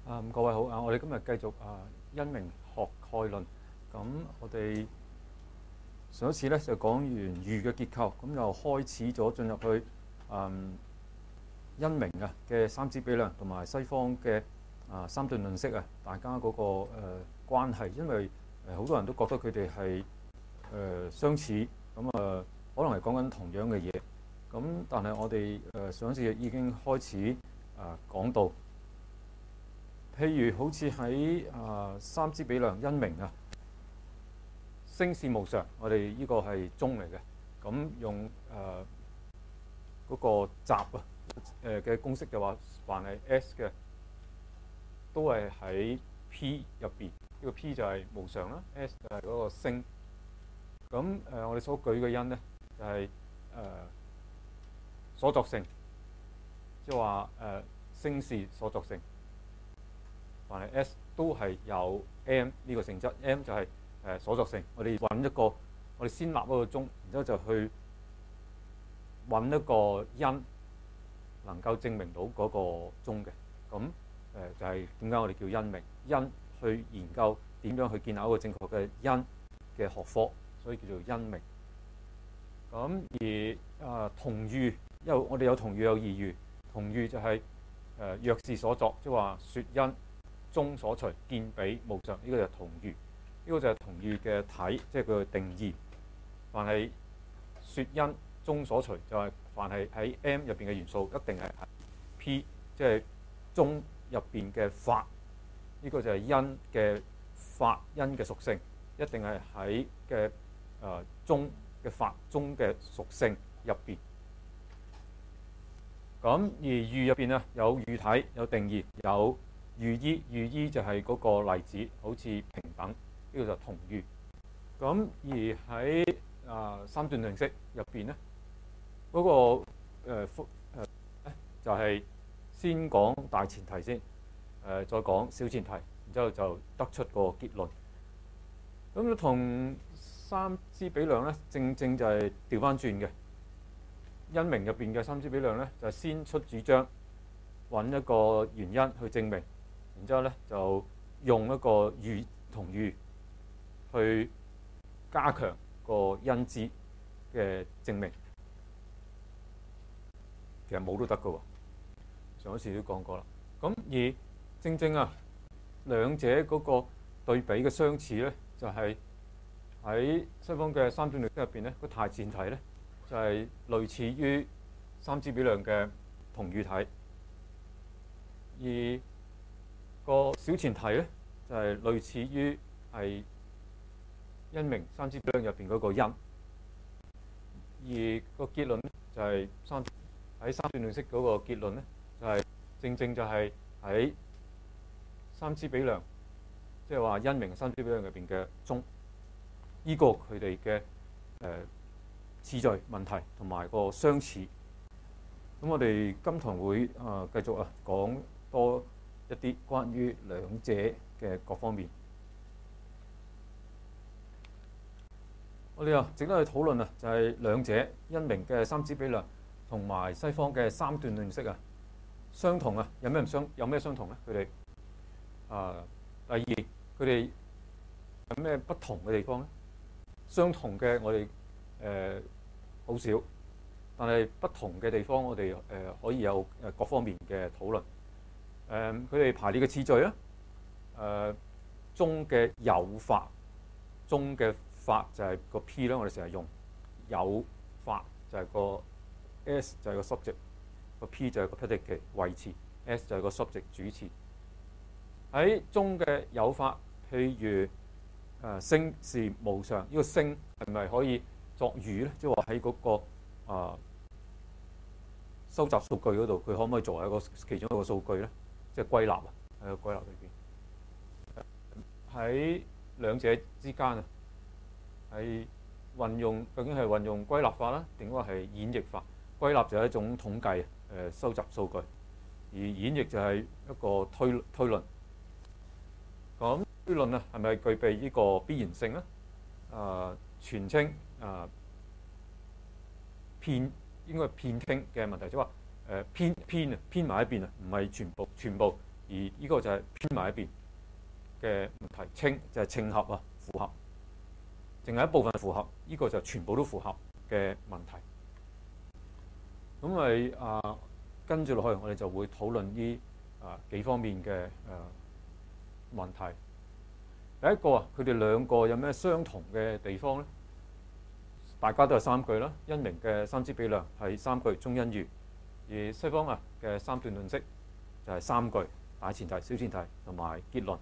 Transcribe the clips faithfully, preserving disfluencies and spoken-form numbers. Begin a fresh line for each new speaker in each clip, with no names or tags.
啊，各位好啊！我哋今日繼續啊，因明學概論。咁我哋上一次咧就講完喻嘅結構，咁又開始咗進入去嗯因明啊嘅三支比量同埋西方嘅啊三頓論式啊，大家嗰、那個誒、呃、關係，因為誒好多人都覺得佢哋係誒相似，咁啊、呃、可能係講緊同樣嘅嘢。咁但係我哋誒、呃、上一次已經開始啊講到。譬如好似喺啊三支比量因明啊，聲是無常，我哋呢個係中嚟嘅。咁用誒嗰、呃那個集啊誒嘅公式就話，凡係 S 嘅都係喺 P 入邊。呢、這個 P 就係無常啦 ，S 就係嗰個聲。咁誒、呃、我哋所舉嘅因咧就係、是、誒、呃、所作性，即係話誒聲是所作性。凡係 S 都係有 M 呢個性質 ，M 就係誒所作性。我哋揾一個，我哋先立一個中，然之後就去揾一個因，能夠證明到嗰個中嘅。咁誒就係點解我哋叫因明？因去研究點樣去建立一個正確嘅因嘅學科，所以叫做因明。咁而啊、呃、同喻，因為我哋有同喻有異喻，同喻就係、是、誒、呃、若是所作，即係話説因。中所隨見彼無常，呢、這個就係同喻，呢、這個就係同喻嘅體，即係佢嘅定義。凡係説因中所隨，就係、是、凡係喺 M 入邊嘅元素，一定係 P， 即係中入邊嘅法。呢、這個就係因嘅法因嘅屬性，一定係喺嘅誒中嘅法中嘅屬性入邊。咁而喻入邊啊，有喻體，有定義，有喻依，喻依就係嗰個例子，好似平等，呢、這個就同喻。咁而喺啊、呃、三段論式入邊咧，嗰、那個誒誒、呃呃、就係、是、先講大前提先，誒、呃、再講小前提，然之後就得出個結論。咁同三支比量咧，正正就係調翻轉嘅。因明入邊嘅三支比量咧，就係、是、先出主張，揾一個原因去證明。然之後咧，就用一個喻同喻去加強個因子嘅證明。其實冇都得㗎喎，上一次都講過啦。咁而正正啊，兩者嗰個對比嘅相似咧，就係、是、喺西方嘅三段論式入邊咧，個大前提咧就係、是、類似於三支比量嘅同喻體，而個小前提咧就係、是、類似於係因明三支比量入邊嗰個因，而個結論就係、是、三喺三段論式嗰個結論咧，就係、是、正正就係喺三支比量，即係話因明三支比量入邊嘅中，依、這個佢哋嘅誒次序問題同埋個相似。咁我哋今堂會啊繼續啊講多一啲關於兩者嘅各方面，我哋啊值得去討論啊，就係兩者因明嘅三支比量同埋西方嘅三段論式啊，相同啊，有咩唔相有咩相同咧？佢哋啊，第二佢哋有咩不同嘅地方咧？相同嘅我哋誒好少，但係不同嘅地方我哋誒、呃、可以有誒各方面嘅討論。誒佢哋排列嘅次序咧，誒、呃、中嘅有法，中嘅法就係個 P 啦，我哋成日用有法就係個 S 就係個 subject，個 P 就係個 predicate 謂詞 ，S 就係個 subject 主詞。喺中嘅有法，譬如誒聲是無常，呢、這個聲係咪可以作喻咧？即係話喺嗰個啊、呃、收集數據嗰度，佢可唔可以作為一個其中一個數據咧？即係歸納啊，喺個歸納裏邊，喺兩者之間啊，係運用究竟係運用歸納法啦，定話係演繹法？歸納就係一種統計，誒、呃、收集數據，而演繹就係一個推推論。咁推論啊，係咪具備呢個必然性咧？啊、呃，全稱啊偏應該係偏傾嘅問題，即係話誒偏偏啊偏埋一邊啊，唔係全部全部而呢個就係偏埋一邊嘅問題。稱就係稱合啊，符合，淨係一部分符合，呢、這個就全部都符合嘅問題。咁咪啊，跟住落去，我哋就會討論呢啊幾方面嘅誒、啊、問題。第一個啊，佢哋兩個有咩相同嘅地方咧？大家都係三句啦。因明嘅三支比量係三句中因寓，而西方啊嘅三段論式就係三句大前提、小前提同埋結論。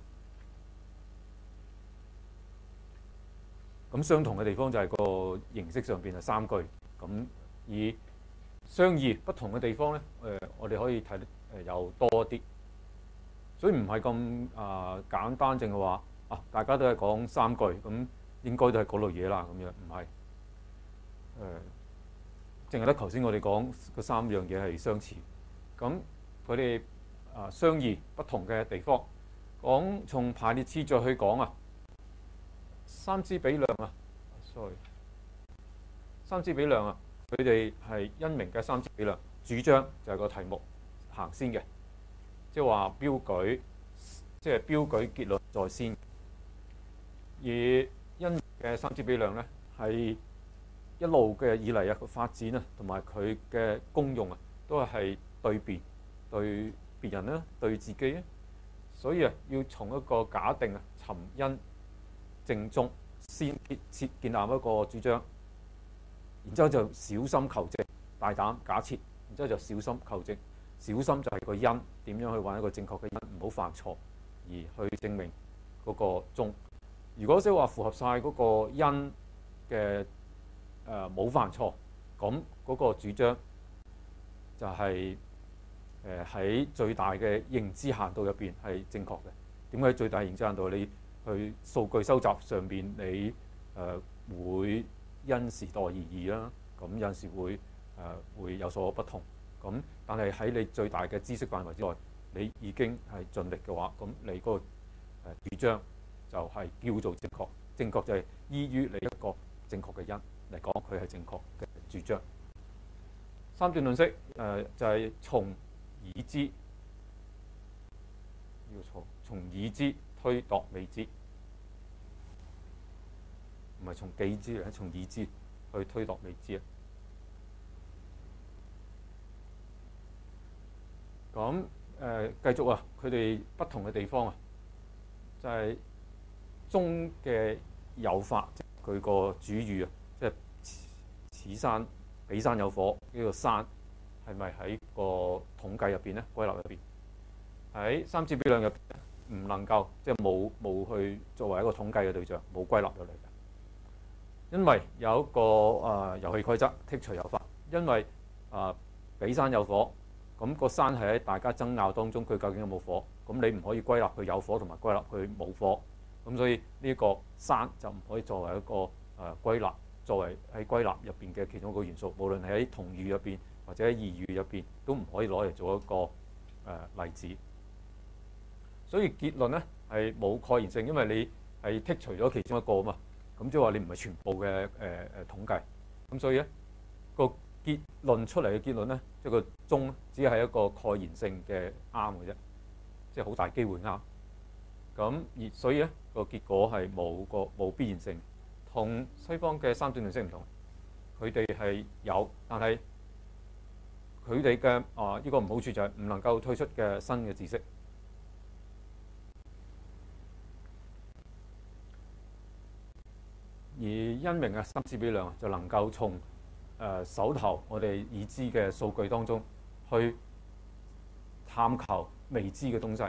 咁相同嘅地方就係個形式上邊係三句。咁而相異不同嘅地方咧，誒我哋可以睇得誒有多啲，所以唔係咁啊簡單，淨係話啊大家都係講三句，咁應該都係嗰類嘢啦。咁樣唔係誒，淨係得頭先我哋講嗰三樣嘢係相似。咁佢哋啊相異不同嘅地方，講從排列次序去講啊，三支比量啊 ，sorry， 三支比量啊。佢哋係因明嘅三支比量，主張就係個題目行先嘅，即係話標舉，即係標舉結論在先。而因明嘅三支比量咧，係一路嘅以嚟啊個發展啊，同埋佢嘅功用啊，都係對別對別人啦，對自己啊。所以啊，要從一個假定啊，尋因證宗，先設建立一個主張。然之後就小心求證，大膽假設，然之後就小心求證。小心就係個因，點樣去揾一個正確嘅因，唔好犯錯，而去證明嗰個宗。如果即係話符合晒嗰個因嘅誒冇犯錯，咁嗰個主張就係誒喺最大嘅認知限度入邊係正確嘅。點解最大認知限度？你去數據收集上邊，你誒、呃、會因時代而異啦，咁有陣時會誒、呃、會有所不同。咁但係喺你最大嘅知識範圍之內，你已經係盡力嘅話，咁你嗰個誒主張就係叫做正確。正確就係依於你一個正確嘅因嚟講，佢係正確嘅主張。三段論式誒、呃、就係、是、從已知，要錯，從已知推度未知。唔係從既知，係從已知去推度未知啊。咁誒繼續啊，佢哋不同嘅地方啊，就係宗嘅有法，即係佢個主語啊，即係此山彼山有火呢、這個山係咪喺個統計入邊咧？歸納入邊喺三支比量入邊唔能夠即係冇冇去作為一個統計嘅對象，冇歸納入嚟嘅。因為有一個誒遊戲規則，剔除有法。因為誒、呃、彼山有火，咁、那個山係喺大家爭拗當中，佢究竟有冇火？咁你唔可以歸納佢有火同埋歸納佢冇火。咁所以呢個山就唔可以作為一個誒、呃、歸納，作為喺歸納入邊嘅其中一個元素。無論係喺同語入邊或者喺異語入邊，都唔可以攞嚟做一個誒、呃、例子。所以結論咧係冇蓋然性，因為你係剔除咗其中一個啊嘛。咁即係話你唔係全部嘅誒誒統計，咁所以咧個結論出嚟嘅結論咧，即係個宗只係一個蓋然性嘅啱嘅啫，即係好大機會啱。咁而所以咧個結果係冇個冇必然性，同西方嘅三段論式唔同，佢哋係有，但係佢哋嘅啊呢個唔好處就係唔能夠推出嘅新嘅知識。而因明啊三支比量就能夠從誒、呃、手頭我哋已知嘅數據當中去探求未知嘅東西。誒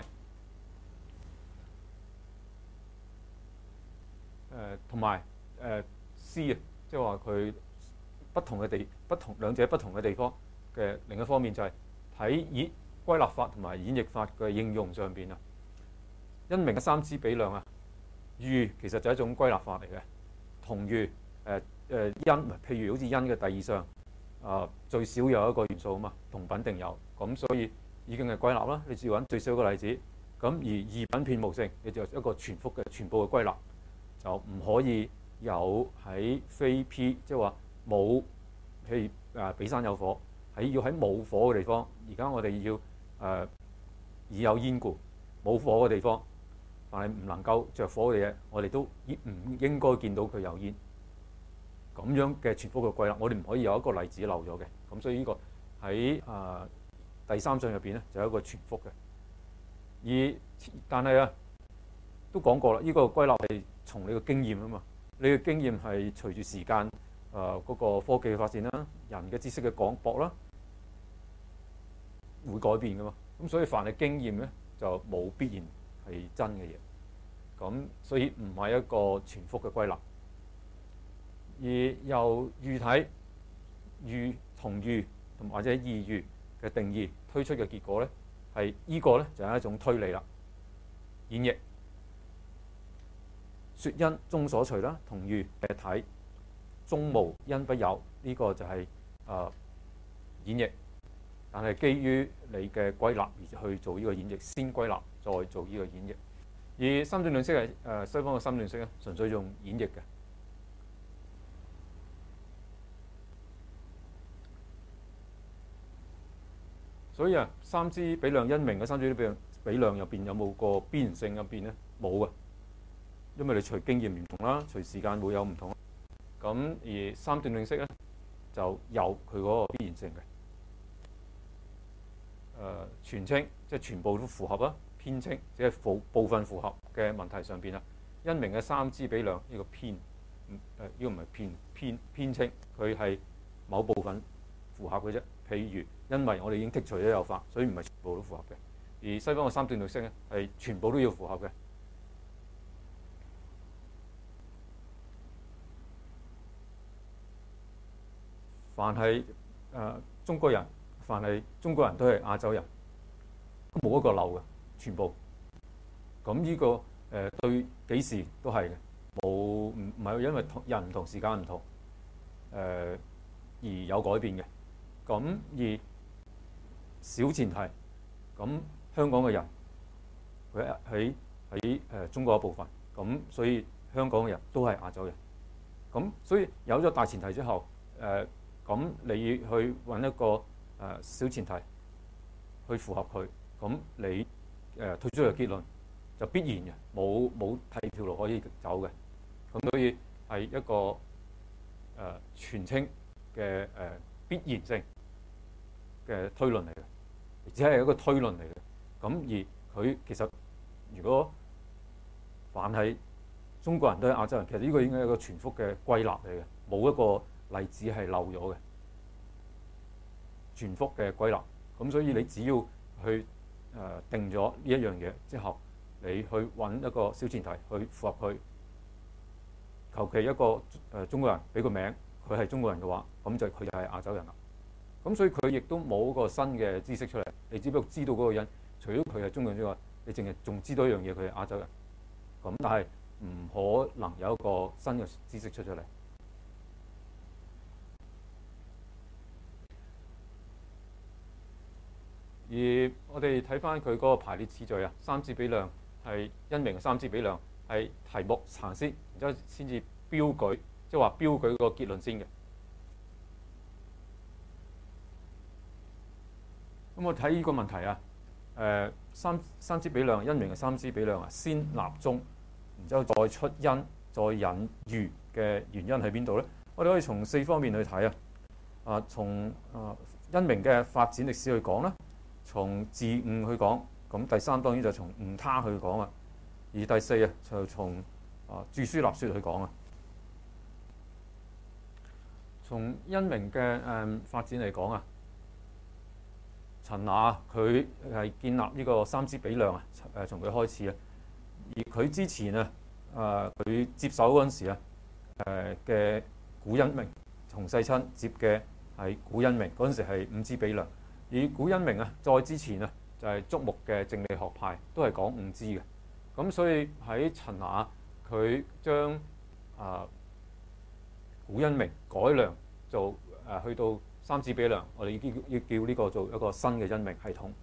同埋誒 C 啊，即係話佢不同嘅地不同兩者不同嘅地方嘅另一方面就係喺以歸納法同埋演繹法嘅應用上邊啊。因明嘅三支比量啊，寓其實就係一種歸納法嚟嘅。同寓誒誒因，譬如好似因嘅第二項啊，最少有一個元素啊嘛，同品定有，咁所以已經係歸納啦。你只要揾最少一個例子，咁而異品遍無性，你就一個全幅嘅全部嘅歸納，就唔可以有喺非 P， 即係話冇譬如誒彼山有火，喺要喺冇火嘅地方。而家我哋要誒已、呃、有煙故， 冇火嘅地方，但係唔能夠着火嘅嘢，我哋都唔應該見到佢有煙。咁樣嘅傳福嘅歸納，我哋唔可以有一個例子漏咗嘅。咁所以呢個喺啊、呃、第三章入邊咧，就有一個傳福嘅。而但係啊，都講過啦，呢、這個歸納係從你嘅經驗啊嘛。你嘅經驗係隨住時間啊嗰、呃那個科技嘅發展啦，人嘅知識嘅廣博啦，會改變噶嘛。咁所以凡係經驗咧，就冇必然係真嘅嘢。咁所以唔係一個傳福嘅歸納。而由喻體、喻同喻同或者異喻嘅定義推出嘅結果咧，係依個咧就係一種推理啦。演繹說因中所隨啦，同喻嘅體中無因不有，呢、這個就係、是、啊、呃、演繹。但係基於你嘅歸納而去做呢個演繹，先歸納再做呢個演繹。而三段論式係誒西方嘅三段式咧，純粹用演繹嘅。所以啊，三支比量因明嘅三支比量比量入邊有冇個必然性入邊咧？冇嘅，因為你隨經驗唔同啦，隨時間會有唔同。咁而三段論式咧就有佢嗰個必然性嘅。誒、呃，全稱即係全部都符合啦，偏稱即係部部分符合嘅問題上邊啊，因明嘅三支比量呢個偏，誒呢個唔係偏偏偏稱，佢係某部分符合嘅啫。譬如因為我哋已經剔除咗有法，所以唔係全部都符合嘅。而西方嘅三段論式咧係全部都要符合嘅。凡係誒、呃、中國人，凡係中國人都係亞洲人，冇一個漏嘅，全部。咁呢、這個誒、呃、對幾時都係嘅，冇唔唔係因為人唔同時間唔同誒、呃、而有改變嘅。咁而小前提，咁香港嘅人佢喺喺誒中國一部分，咁所以香港嘅人都係亞洲人。咁所以有咗大前提之後，誒、呃、咁你去揾一個誒、呃、小前提去符合佢，咁你誒、呃、推出嘅結論就必然嘅，冇冇第二條路可以走嘅。咁所以係一個誒、呃、全稱嘅誒必然性嘅推論嚟嘅，只係一個推論嚟嘅。咁而佢其實如果凡係中國人都係亞洲人，其實呢個應該係一個全幅嘅歸納嚟嘅，冇一個例子係漏咗嘅全幅嘅歸納。咁所以你只要去誒、呃、定咗呢一樣嘢之後，你去揾一個小前提去符合佢，求其一個誒、呃、中國人俾個名，佢係中國人嘅話，咁就佢就係亞洲人啦。咁所以佢亦都冇個新嘅知識出嚟，你只不過知道嗰個人，除咗佢係中國人之外，你淨係仲知道一樣嘢，佢係亞洲人。咁但係唔可能有一個新嘅知識出咗嚟。而我哋睇翻佢嗰個排列次序啊，三支比量係因明嘅三支比量係題目行先，然之後先至標舉，即係話標舉個結論先嘅。咁我睇呢個問題啊，誒、呃、三三支比量因明嘅三支比量啊，先立宗，然之後再出因，再引喻嘅原因喺邊度咧？我哋可以從四方面去睇啊。啊，從啊因明嘅發展歷史去講啦，從自悟去講，咁第三當然就從悟他去講啊。而第四啊就從啊著書立說去講啊。從因明嘅誒、嗯、發展嚟講啊。陳那佢係建立呢個三支比量啊，誒從佢開始啊。而佢之前啊，誒佢接手嗰陣時啊，誒嘅古因明從世親接嘅係古因明，嗰陣時係五支比量。而古因明啊，再之前啊，就係竹木嘅正理學派都係講五支嘅。咁所以喺陳那佢將啊古因明改良做誒去到三支比量，我哋要要叫呢個做一個新嘅因明系統，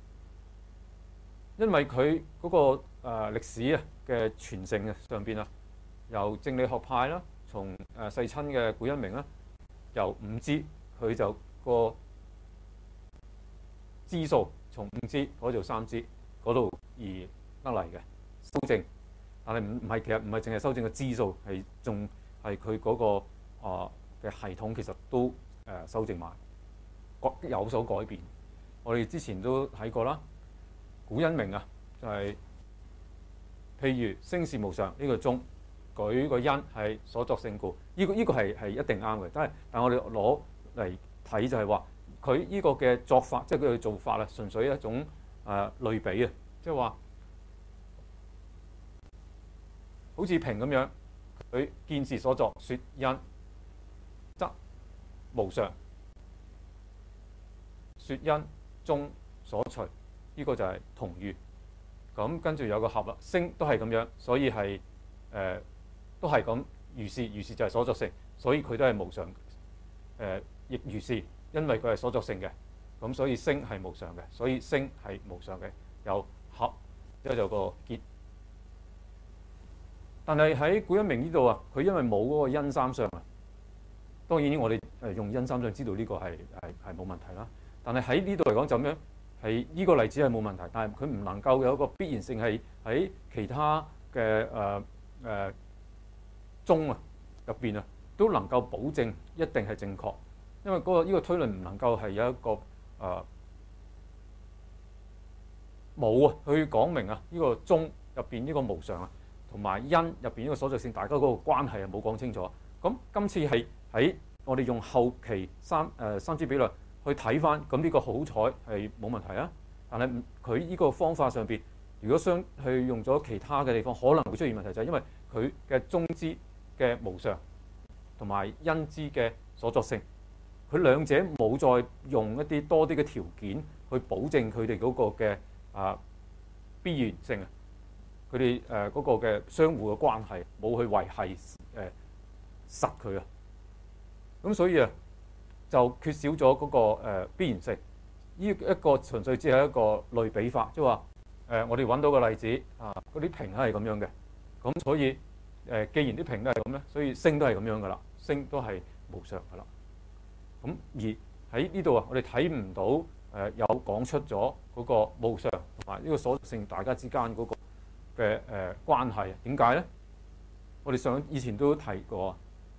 因為佢嗰、那個誒、呃、歷史啊嘅傳承啊上邊啊，由正理學派啦，從誒世親嘅古因明啦，由五支佢就個支數從五支改做三支嗰度而得嚟嘅修正，但係唔唔係其實唔係淨係修正個支數，係仲係佢嗰個啊嘅、呃、系統其實都誒、呃、修正埋，有所改變。我哋之前都睇過啦，古因明啊，就係、是、譬如聲是無常呢、這個中，舉個因係所作性故，呢、這個呢、這個係係一定啱嘅。但係但係我哋攞嚟睇就係話，佢呢個嘅作法，即係佢嘅做法啊，純粹一種誒、呃、類比啊，即係話好似平咁樣，佢見是所作，說因則無常，說因中所隨，呢、這個就係同義。咁跟住有個合啦，聲都係咁樣，所以係誒、呃、都係咁。如是如是就係所作性，所以佢都係無常。誒、呃、亦如是，因為佢係所作性嘅，咁所以聲係無常嘅，所以聲係無常嘅。有合之後就有個結。但係喺古因明呢度啊，佢因為冇嗰個因三相啊。當然我哋誒用因三相知道呢個係係係冇問題啦。但係喺呢度嚟講就咁樣，係呢個例子係冇問題，但係佢唔能夠有一個必然性係喺其他嘅誒誒宗啊入邊啊都能夠保證一定係正確，因為嗰個呢個推論唔能夠係有一個誒冇啊去講明啊呢個宗入邊呢個無常啊同埋因入邊呢個所作性，大家嗰個關係啊冇講清楚。咁今次係喺我哋用後期三誒、呃、三支比率去睇翻，咁呢個好彩係冇問題啊。但係佢呢個方法上邊，如果相去用咗其他嘅地方，可能會出現問題，就係因為佢嘅宗支嘅無常同埋因支嘅所作性，佢兩者冇再用一啲多啲嘅條件去保證佢哋嗰個嘅啊必然性啊，佢哋誒嗰個嘅相互嘅關係冇去維繫誒、呃、實佢啊，咁所以啊就缺少咗嗰個誒必然性。呢一個純粹只係一個類比法，即係話誒我哋揾到個例子啊，嗰啲平係咁樣嘅，咁所以誒、呃、既然啲平都係咁咧，所以聲都係咁樣噶啦，聲都係無常噶啦。咁而喺呢度啊，我哋睇唔到誒、呃、有講出咗嗰個無常同埋呢個所作性大家之間嗰個嘅誒、呃、關係。點解咧？我哋上以前都提過，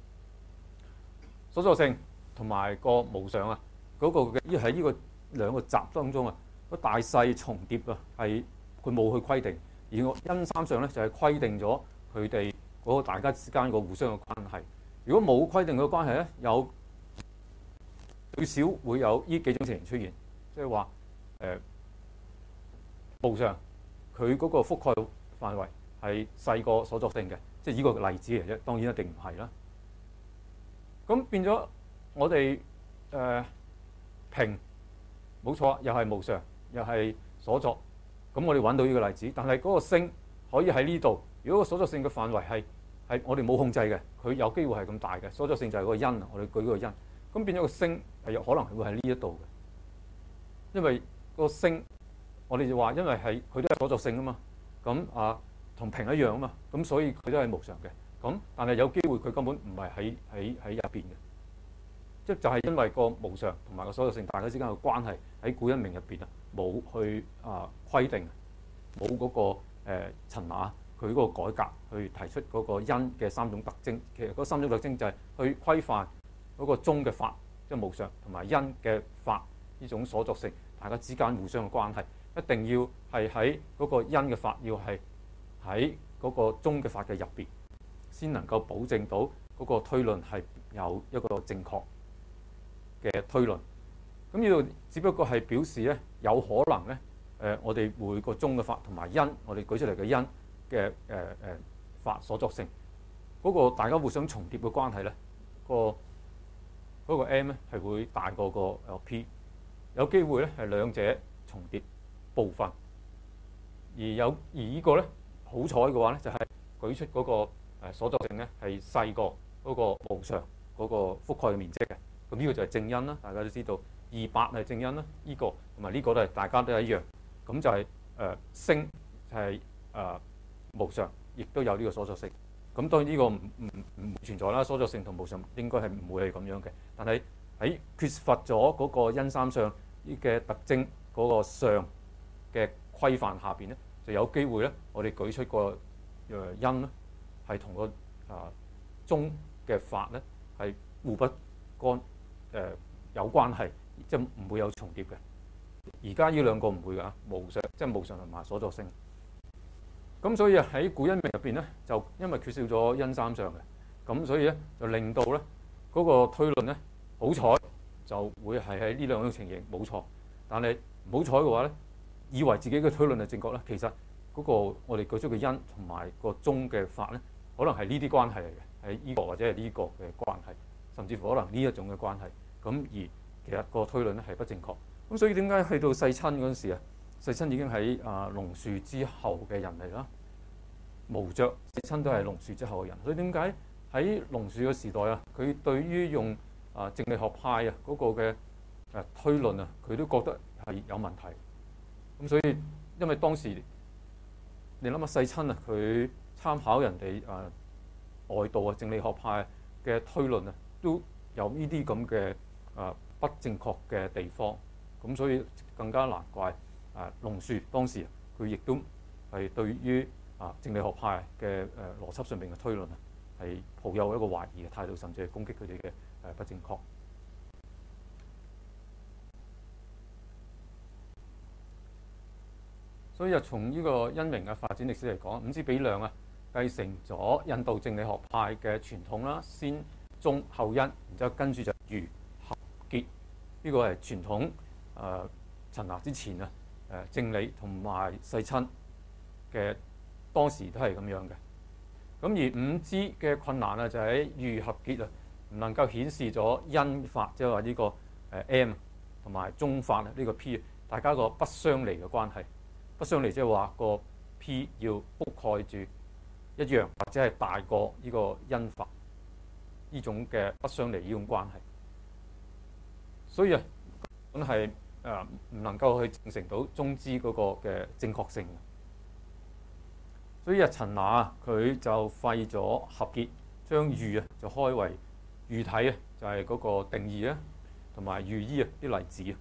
所作性同埋個無常啊，嗰、那個嘅依喺呢個兩個集當中啊，個大細重疊啊，係佢冇去規定，而我因三相咧就係、是、規定咗佢哋嗰個大家之間個互相嘅關係。如果冇規定嘅關係咧，有最少會有呢幾種情形出現，即係話誒無常佢嗰個覆蓋範圍係細過所作性嘅，即係呢個例子嚟啫。當然一定唔係啦。咁變咗我哋誒、呃、平。冇錯，又係無常，又係所作。咁我哋揾到呢個例子，但係嗰個聲可以喺呢度。如果個所作性嘅範圍係係我哋冇控制嘅，佢有機會係咁大嘅。所作性就係個因，我哋舉個因。咁變咗個聲係有可能係會喺呢一度嘅，因為個聲我哋就話，因為係佢都係所作性啊嘛。咁啊同平一樣啊嘛。咁所以佢都係無常嘅。咁但係有機會佢根本唔係喺喺喺入邊嘅。即就係因為個無常同埋個所作性大家之間嘅關係喺古因明入邊啊，冇去啊規定，冇嗰、那個誒陳馬佢嗰個改革去提出嗰個因嘅三種特徵。其實嗰三種特徵就係去規範嗰個宗嘅法，即、就、係、是、無常同埋因嘅法呢種所作性，大家之間互相嘅關係一定要係喺嗰個因嘅法要係喺嗰個宗嘅法嘅入邊，先能夠保證到嗰個推論係有一個正確嘅推論。咁呢度只不過係表示咧，有可能咧，誒、呃、我哋每個宗嘅法同埋因，我哋舉出嚟嘅因嘅誒誒法所作性嗰、那個大家互相重疊嘅關係咧，那個嗰、那個 m 咧係會大過個 p， 有機會咧係兩者重疊部分，而有而個呢個咧好彩嘅話咧，就係、是、舉出嗰個誒所作性咧係細過嗰個無常嗰個覆蓋嘅面積嘅。咁呢個就係正因啦，大家都知道二八係正因啦，呢、這個同埋呢個都係大家都係一樣。咁就係誒聲係誒無常，亦都有呢個所作性。咁當然呢個唔唔唔存在啦，所作性同無常應該係唔會係咁樣嘅。但係喺缺乏咗嗰個因三相嘅特徵嗰個相嘅規範下邊咧， 就有機會咧，我哋舉出個誒因咧係同個啊中嘅法咧係互不干誒、呃、有關係，即係唔會有重疊嘅。而家呢兩個唔會㗎，無常即係無常同埋所作性。咁所以喺古因明入邊咧，就因為缺少咗因三相嘅，咁所以咧就令到咧嗰個推論咧，好彩就會係喺呢兩種情形冇錯。但係唔好彩嘅話咧，以為自己嘅推論係正確咧，其實嗰個我哋舉出嘅因同埋個中嘅法咧，可能係呢啲關係嚟嘅，係呢個或者係呢個嘅關係，甚至乎可能呢一種嘅關係。咁而其實個推論咧係不正確。咁所以點解去到世親嗰陣時啊？世親已經喺啊龍樹之後嘅人嚟啦，無著世親都係龍樹之後嘅人。所以點解喺龍樹嘅時代啊，佢對於用啊正理學派啊嗰個嘅誒推論啊，佢都覺得係有問題。咁所以因為當時你諗下世親啊，佢參考人哋啊外道啊正理學派嘅推論啊，都有呢啲咁嘅啊不正確嘅地方。咁所以更加難怪啊龍樹當時佢亦都係對於啊正理學派嘅誒邏輯上面嘅推論啊，係抱有一個懷疑嘅態度，甚至係攻擊佢哋嘅誒不正確。所以啊，從呢個因明嘅發展歷史嚟講，五支比量啊繼承咗印度正理學派嘅傳統啦，先中後因，然之後跟住就儒合結，呢、這個係傳統。誒、呃、陳那之前啊，誒、呃、正理同埋世親嘅當時都係咁樣嘅。咁而五支嘅困難啊，就喺儒合結啊，唔能夠顯示咗因法，即係話呢個誒 M 同埋中法啊，呢個 P 大家個不相離嘅關係。不相離即係話個 P 要覆蓋住一樣，或者係大過呢個因法呢種嘅不相離呢種關係。所以啊，咁係。誒唔能夠去證成到中支嗰個嘅正確性，所以啊陳那啊佢就廢咗合結，將儒啊就開為儒體啊，就係、是、嗰個定義啊，同埋儒醫啊啲例子啊，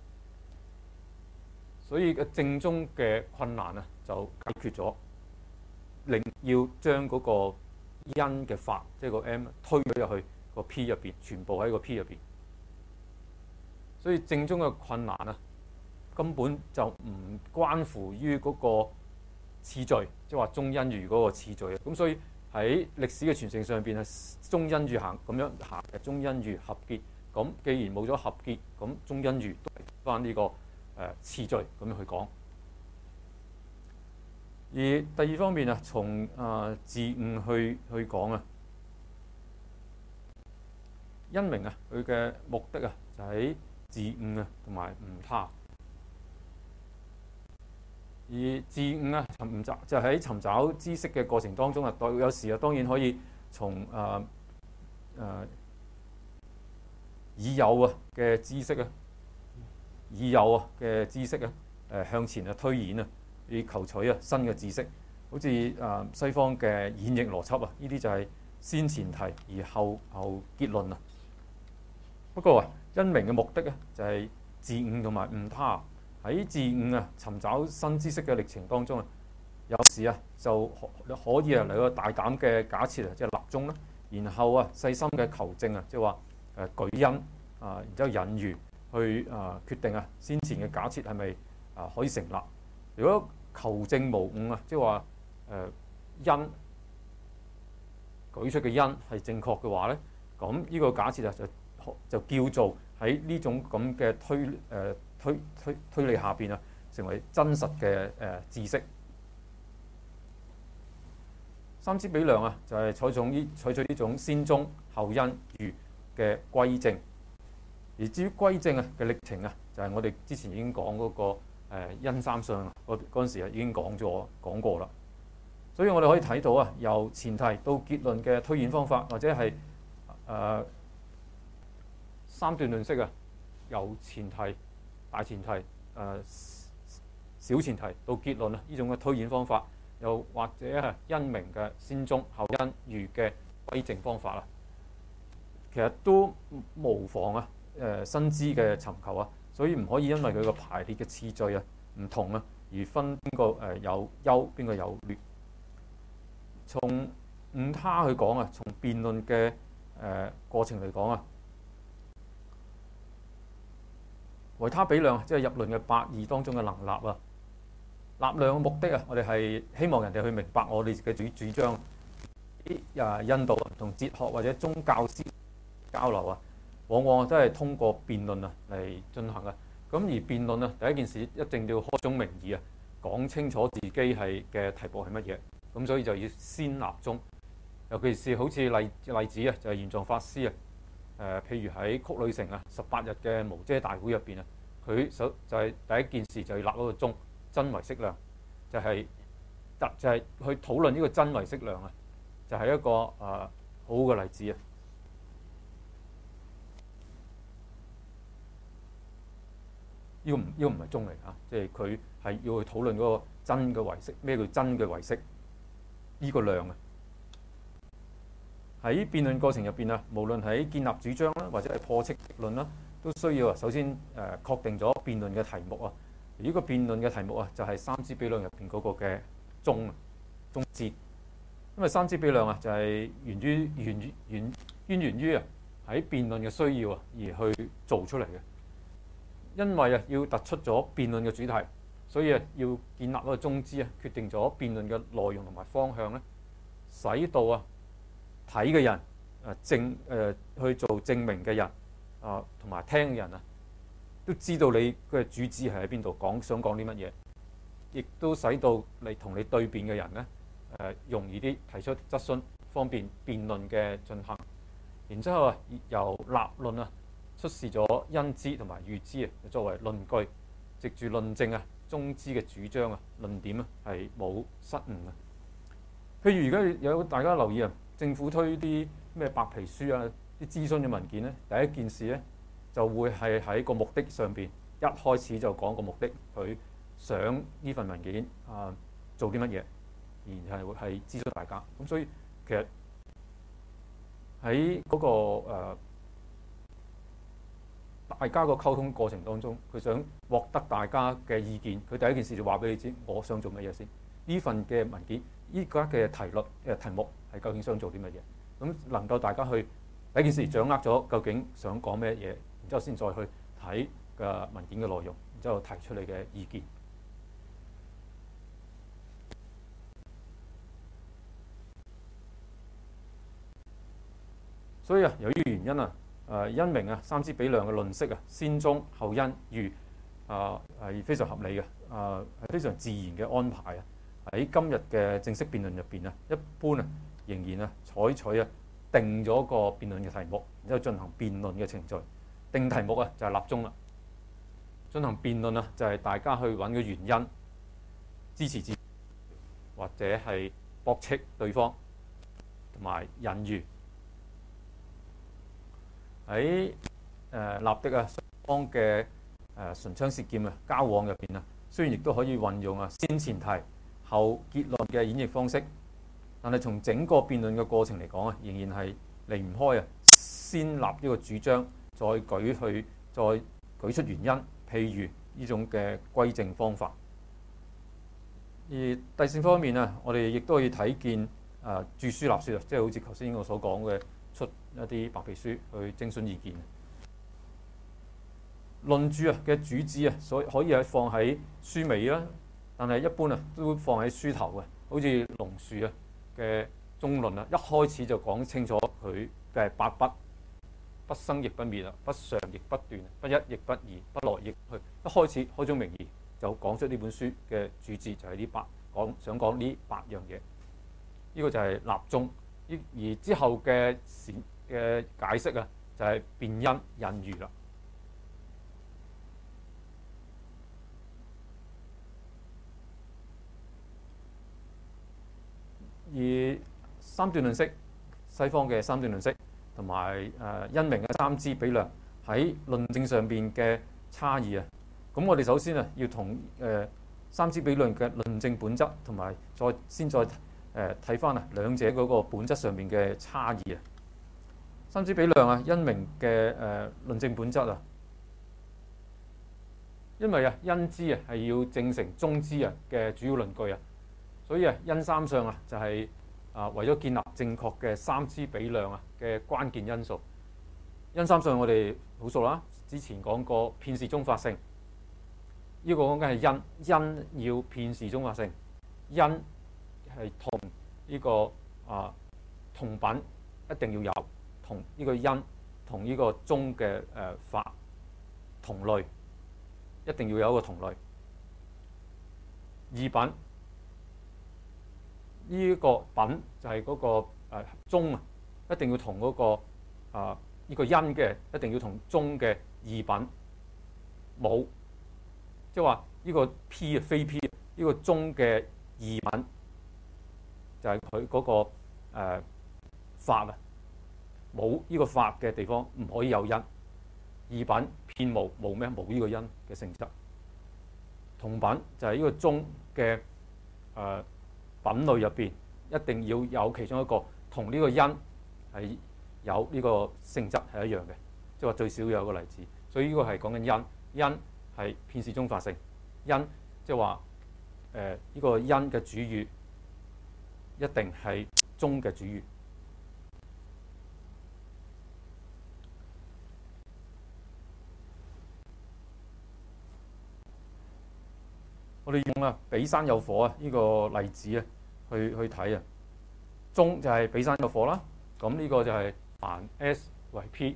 所以嘅正宗嘅困難啊就解決咗，令要將嗰個因嘅法，即係個 M 推咗入去個 P 入邊，全部喺個 P 入邊，所以正宗嘅困難啊，根本就唔關乎於嗰個次序，即係話中因儒嗰個次序啊。咁所以喺歷史嘅傳承上邊係中因儒行咁樣行嘅，中因儒合結。咁既然冇咗合結，咁中因儒都係翻呢個誒次序咁樣去講。而第二方面啊，從啊自悟去去講啊，因明啊，佢嘅目的啊就喺自悟啊同埋悟他。而自悟啊，尋找就喺、是、尋找知識嘅過程當中啊，有時啊當然可以從誒誒已有啊嘅知識啊，已有啊嘅知識啊，誒向前啊推演啊，以求取啊新嘅知識。好似誒西方嘅演繹邏輯啊，呢啲就係先前提而後後結論啊。不過啊，因明嘅目的咧就係、是、自悟同埋悟他。喺自悟啊，尋找新知識嘅歷程當中啊，有時啊就可以啊嚟個大膽嘅假設啊，即係立宗啦。然後啊細心嘅求證啊，即係話誒舉因啊，然之後引喻去啊決定啊先前嘅假設係咪啊可以成立。如果求證無誤啊，即係話誒因舉出嘅因係正確嘅話咧，咁呢個假設啊就就叫做喺呢種咁嘅推誒。呃推推推理下邊啊，成為真實嘅誒、呃、知識。三支比量啊，就係、是、採用呢採取呢種先中後因儒嘅歸正。而至於歸正啊嘅歷程啊，就係、是、我哋之前已經講嗰、那個誒、呃、因三相啊，嗰嗰陣時啊已經講咗講過啦。所以我哋可以睇到啊，由前提到結論嘅推演方法，或者係誒、呃、三段論式啊，由前提。大前提、誒、呃、小前提到結論啊，呢種嘅推演方法，又或者係因明嘅先中後因儒嘅歸正方法啦，其實都無妨啊。誒、呃、新知嘅尋求啊，所以唔可以因為佢個排列嘅次序啊唔同啊， 而分邊個誒有優，邊個有劣。從五他去講啊，從辯論嘅誒過程嚟講啊，維他比量即係入論嘅八義當中嘅能立啊。立量嘅目的啊，我哋係希望人哋去明白我哋嘅主主張。啲啊印度同哲學或者宗教思交流啊，往往都係通過辯論啊嚟進行嘅。咁而辯論啊，第一件事一定要開宗明義啊，講清楚自己係嘅題目係乜嘢。咁所以就要先立宗。尤其是好似例例子啊，就係玄奘法師啊。誒，譬如喺曲女城啊，十八日嘅無遮大會入邊啊，佢首就係第一件事就要立嗰個宗，真唯識量，就係特就係去討論呢個真唯識量啊，就係一個誒好好嘅例子啊。呢個唔呢個唔係宗嚟嚇，即係佢係要去討論嗰個真嘅唯識，咩叫真嘅唯識？呢個量啊，喺辯論過程入邊啊，無論喺建立主張啦，或者係破斥敵論啦，都需要啊首先誒確定咗辯論嘅題目啊。而呢個辯論嘅題目啊，就係三支比量入邊嗰個嘅宗啊，宗節。因為三支比量啊，就係源於源源淵源於啊喺辯論嘅需要啊而去做出嚟嘅。因為啊要突出咗辯論嘅主題，所以啊要建立一個宗旨啊，決定咗辯論嘅內容同埋方向咧，使到啊睇嘅人啊證誒去做證明嘅人啊同埋聽嘅人啊都知道你嘅主旨係喺邊度，講想講啲乜嘢，亦都使到你同你對辯嘅人咧誒容易啲提出質詢，方便辯論嘅進行。然之後啊由立論啊出示咗因支同埋喻支啊，作為論據，藉住論證啊宗旨嘅主張啊論點啊係冇失誤嘅。譬如而家有大家留意啊，政府推啲咩白皮書啊，啲諮詢嘅文件咧，第一件事咧就會係喺個目的上邊一開始就講個目的，佢想呢份文件啊做啲乜嘢，然後係諮詢大家。咁所以其實喺嗰個誒大家個溝通過程當中，佢想獲得大家嘅意見，佢第一件事就話俾你知，我想做乜嘢先。呢份嘅文件，依家嘅題律嘅題目係究竟想做啲乜嘢？咁能夠大家去第一件事掌握咗究竟想講咩嘢，然之後先再去睇嘅文件嘅內容，然之後提出你嘅意見。所以啊，由於原因啊。誒因明啊，三支比量嘅論式啊，先宗後因喻啊，係非常合理嘅，啊係非常自然嘅安排啊。喺今日嘅正式辯論入邊啊，一般啊仍然啊採取啊定咗個辯論嘅題目，然之後進行辯論嘅程序。定題目啊就係立宗啦，進行辯論啊就係大家去揾個原因，支持自己或者係駁斥對方，同埋引喻。喺誒立的啊雙方嘅誒唇槍舌劍啊交往入邊啊，雖然亦都可以運用啊先前提後結論嘅演繹方式，但係從整個辯論嘅過程嚟講啊，仍然係離唔開啊先立呢個主張，再舉去再舉出原因，譬如呢種嘅歸證方法。而第四方面啊，我哋亦都可以睇見誒著書立說啊，即係好似頭先我所講嘅。出一啲白皮書去徵詢意見。論著啊嘅主旨啊，所以可以係放喺書尾啦，但係一般啊都放喺書頭嘅。好似龍樹啊嘅中論啊，一開始就講清楚佢嘅八不：不生亦不滅啊，不常亦不斷，不一亦不二，不來亦去。一開始開宗明義就講出呢本書嘅主旨，就係呢八講想講呢八樣嘢。呢、這個就係立宗。而之後嘅嘅解釋啊，就係辯因引喻啦。而三段論式，西方嘅三段論式，同埋誒因明嘅三支比量喺論證上邊嘅差異啊。咁我哋首先啊，要同誒三支比量嘅論證本質，同埋再先再。誒睇翻啊，兩者嗰個本質上面嘅差異啊。三支比量啊，因明嘅誒論證本質啊， 因為啊因之啊係要證成中之啊嘅主要論據啊，所以啊因三相啊就係、是、啊為咗建立正確嘅三支比量啊嘅關鍵因素。因三相我哋好熟啦，之前講過片氏中法性，呢、這個講緊係因，因要片氏中法性，因係同呢個啊同品一定要有，同呢個因同呢個中嘅誒法同類，一定要有一個同類。異品呢、這個品就係嗰、那個誒、呃、中啊，一定要同嗰、那個啊呢、這個因嘅一定要同中嘅異品冇，即係話呢個 P 啊非 P 呢個中嘅異品就係佢嗰個誒、呃、法啊，冇呢個法嘅地方唔可以有因。異品片無冇咩冇呢個因嘅性質。同品就係呢個中嘅誒、呃、品類入邊一定要有其中一個同呢個因係有呢個性質係一樣嘅，即係話最少要有一個例子。所以呢個係講緊因，因係片氏中法性，因即係話誒呢個因嘅主語一定係中嘅主語。我哋用啊比山有火啊呢個例子啊去去睇啊，中就係比山有火啦。咁呢個就係凡 S 為 P，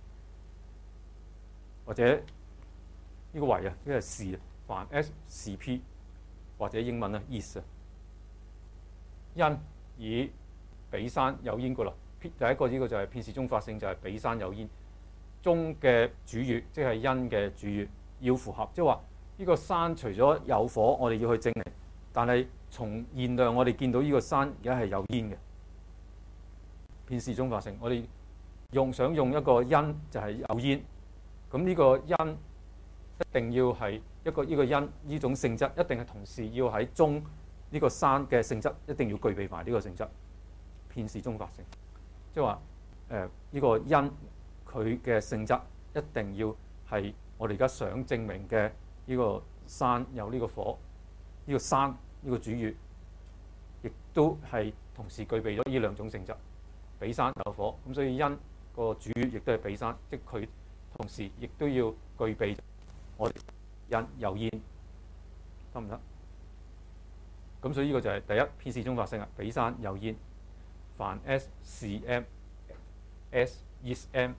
或者呢個為啊，呢個係是啊，凡 S 是 P， 或者英文啊 is 啊。因以比山有煙故啦。第一個呢個就係片氏中法性，就係比山有煙。中嘅主語即係因嘅主語要符合，即係話呢個山除咗有火，我哋要去證明，但係從現量我哋見到呢個山而家係有煙嘅。片氏中法性，我哋用想用一個因就係有煙，咁呢個因一定要係一個呢個因呢種性質，一定係同時要喺中呢個山嘅性質，一定要具備埋呢個性質。片氏中法性，即係話誒呢個因佢嘅性質一定要係我哋而家想證明嘅呢個山有呢個火，呢個山呢個主語，亦都係同時具備咗呢兩種性質。比山有火，咁所以因個主語亦都係比山，即係佢同時亦都要具備我哋因有煙，得唔得？咁所以呢個就係第一片氏中法性啊，比山有煙。凡 S 是 M，S is M。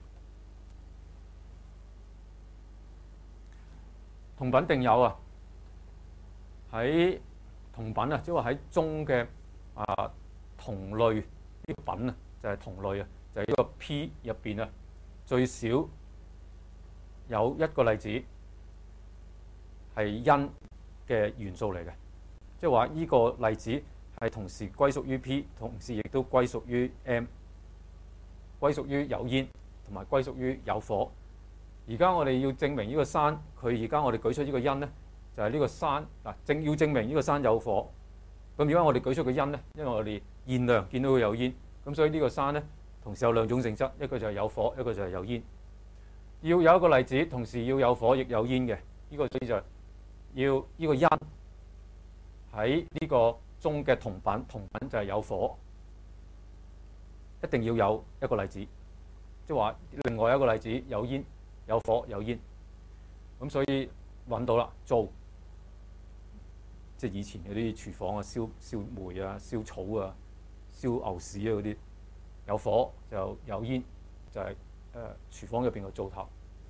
同品定有啊，喺同品啊，即係話喺中嘅啊同類呢個品啊。就係同類啊，就係呢個 P 入邊啊，最少有一個例子係因嘅元素嚟嘅，即係話呢個例子係同時歸屬於 P， 同時亦都歸屬於 M， 歸屬於有煙同埋歸屬於有火。而家我哋要證明呢個山，佢而家我哋舉出呢個因咧，就係、是、呢個山嗱，正要證明呢個山有火。咁而家我哋舉出個因咧，因為我哋現量見到佢有煙。咁所以呢個山咧，同時有兩種性質，一個就係有火，一個就係有煙。要有一個例子，同時要有火亦有煙嘅，呢、這個所以就係要呢個因喺呢個中嘅同品，同品就係有火，一定要有一個例子，即係話另外一個例子有煙、有火、有煙。咁所以揾到啦，做即係以前嗰啲廚房啊，燒燒煤啊、燒草啊。燒牛屎啊嗰啲，有火就有煙，就係、是、誒、呃、廚房入邊嘅灶頭。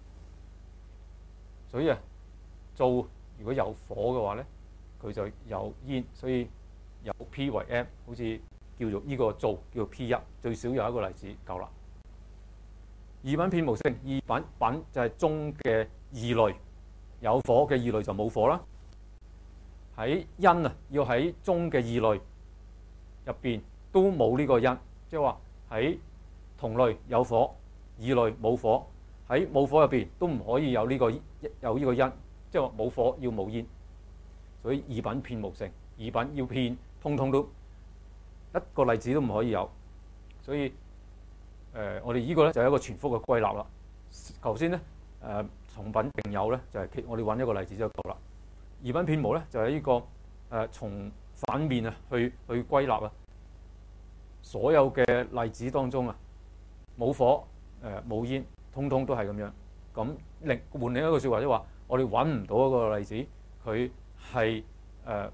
所以啊，灶如果有火嘅話咧，佢就有煙，所以有 P 為 M， 好似叫做呢個灶叫做 P 一，最少有一個例子夠啦。異品片無性，異品品就係中嘅異類，有火嘅異類就冇火啦。喺因啊，要喺中嘅異類入邊。都冇呢個因，即係話喺同類有火，異類冇火，喺冇火入邊都唔可以有呢、這個有呢個因，即係話冇火要冇煙，所以異品片無性，異品要片通通都一個例子都唔可以有，所以誒、呃、我哋呢個咧就係一個全幅嘅歸納啦。頭先咧誒同品並有咧，就係、是、我哋揾一個例子就夠啦。異品片無咧，就係、是、呢、這個誒、呃、從反面啊去去歸納啊，所有嘅例子當中啊，冇火誒冇、呃、煙，通通都係咁樣。咁另換另一個説話，即係話我哋揾唔到一個例子，佢係誒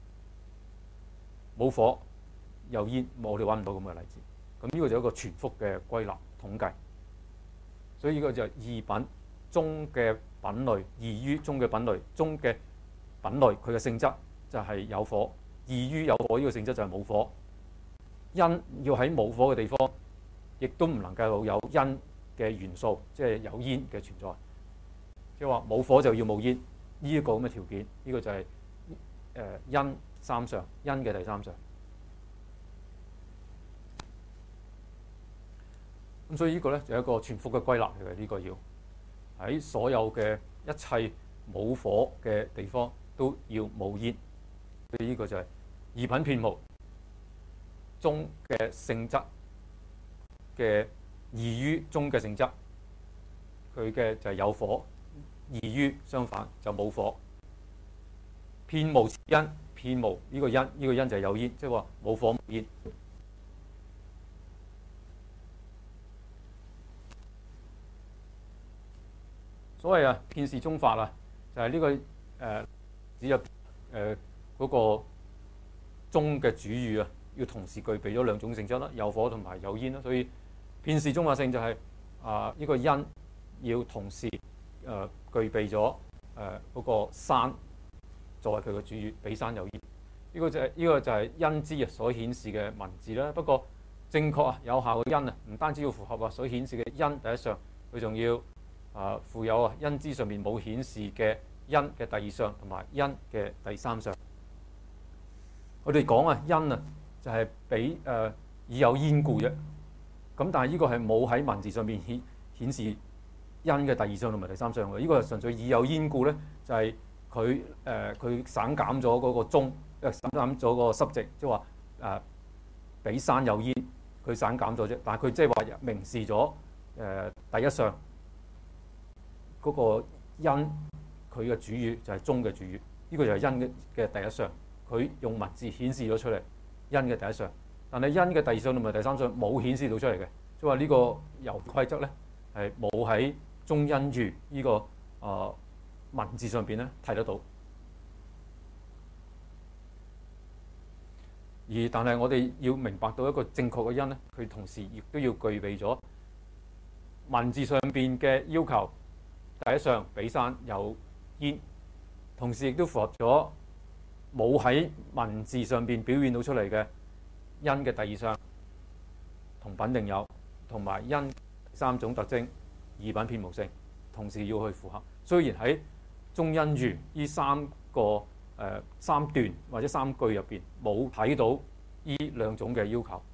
冇火有煙，我哋揾唔到咁嘅例子。咁呢個就係一個全幅嘅歸納統計。所以呢個就係異品中嘅品類，異於中嘅品類，中嘅品類佢嘅性質就係有火，異於有火呢個性質就係冇火。因要喺冇火嘅地方，亦都唔能夠有因嘅元素，即係有煙嘅存在。即係話冇火就要冇煙，呢一個咁嘅條件，呢個就係誒因三相，因嘅第三相。咁所以呢個咧就係一個全幅嘅歸納嚟嘅，呢個要喺所有嘅一切冇火嘅地方都要冇煙。所以呢個就係異品遍無中嘅性質嘅異於中嘅性質，佢嘅就係有火，異於相反就冇火。遍無此因，遍無呢個因，呢、這個因就係有煙，即係話冇火冇煙。所謂啊遍是中法啊，就係、是、呢、這個誒指入誒嗰個中嘅主語啊，要同時具備咗兩種性質啦，有火同埋有煙啦。所以遍是中法性就係啊呢個因要同時誒、呃、具備咗誒嗰個山作為佢嘅主語，比山有煙。呢、這個就係、是、呢、這個就係因之啊所顯示嘅文字啦。不過正確啊有效嘅因啊，唔單止要符合啊所顯示嘅因第一相，佢仲要啊附有啊因之上面冇顯示嘅因嘅第二相同埋因嘅第三相。我哋講啊因啊就係比誒以有煙故啫。咁但係呢個係冇喺文字上面顯顯示因嘅第二相同埋第三相嘅。呢、這個係純粹以有煙故咧，就係佢誒佢省減咗嗰個中，誒省減咗個濕值，即係話誒比山有煙，佢省減咗啫。但係佢即係話明示咗誒、呃、第一相嗰、那個因，佢嘅主語就係中嘅主語。呢、這個就係因嘅第一相，佢用文字顯示咗出嚟因嘅第一相。但係因嘅第二相同埋第三相冇顯示到出嚟嘅，即係話呢個遊規則咧係冇喺中因喻呢個啊、呃、文字上邊咧睇得到。而但係我哋要明白到一個正確嘅因咧，佢同時亦都要具備咗文字上邊嘅要求。第一相比山有煙，同時亦都符合咗冇喺文字上邊表現到出嚟嘅因嘅第二相同品定有，同埋因三種特徵異品遍無性，同時要去符合。雖然喺中因喻呢三個誒、呃、三段或者三句入邊冇睇到呢兩種嘅要求。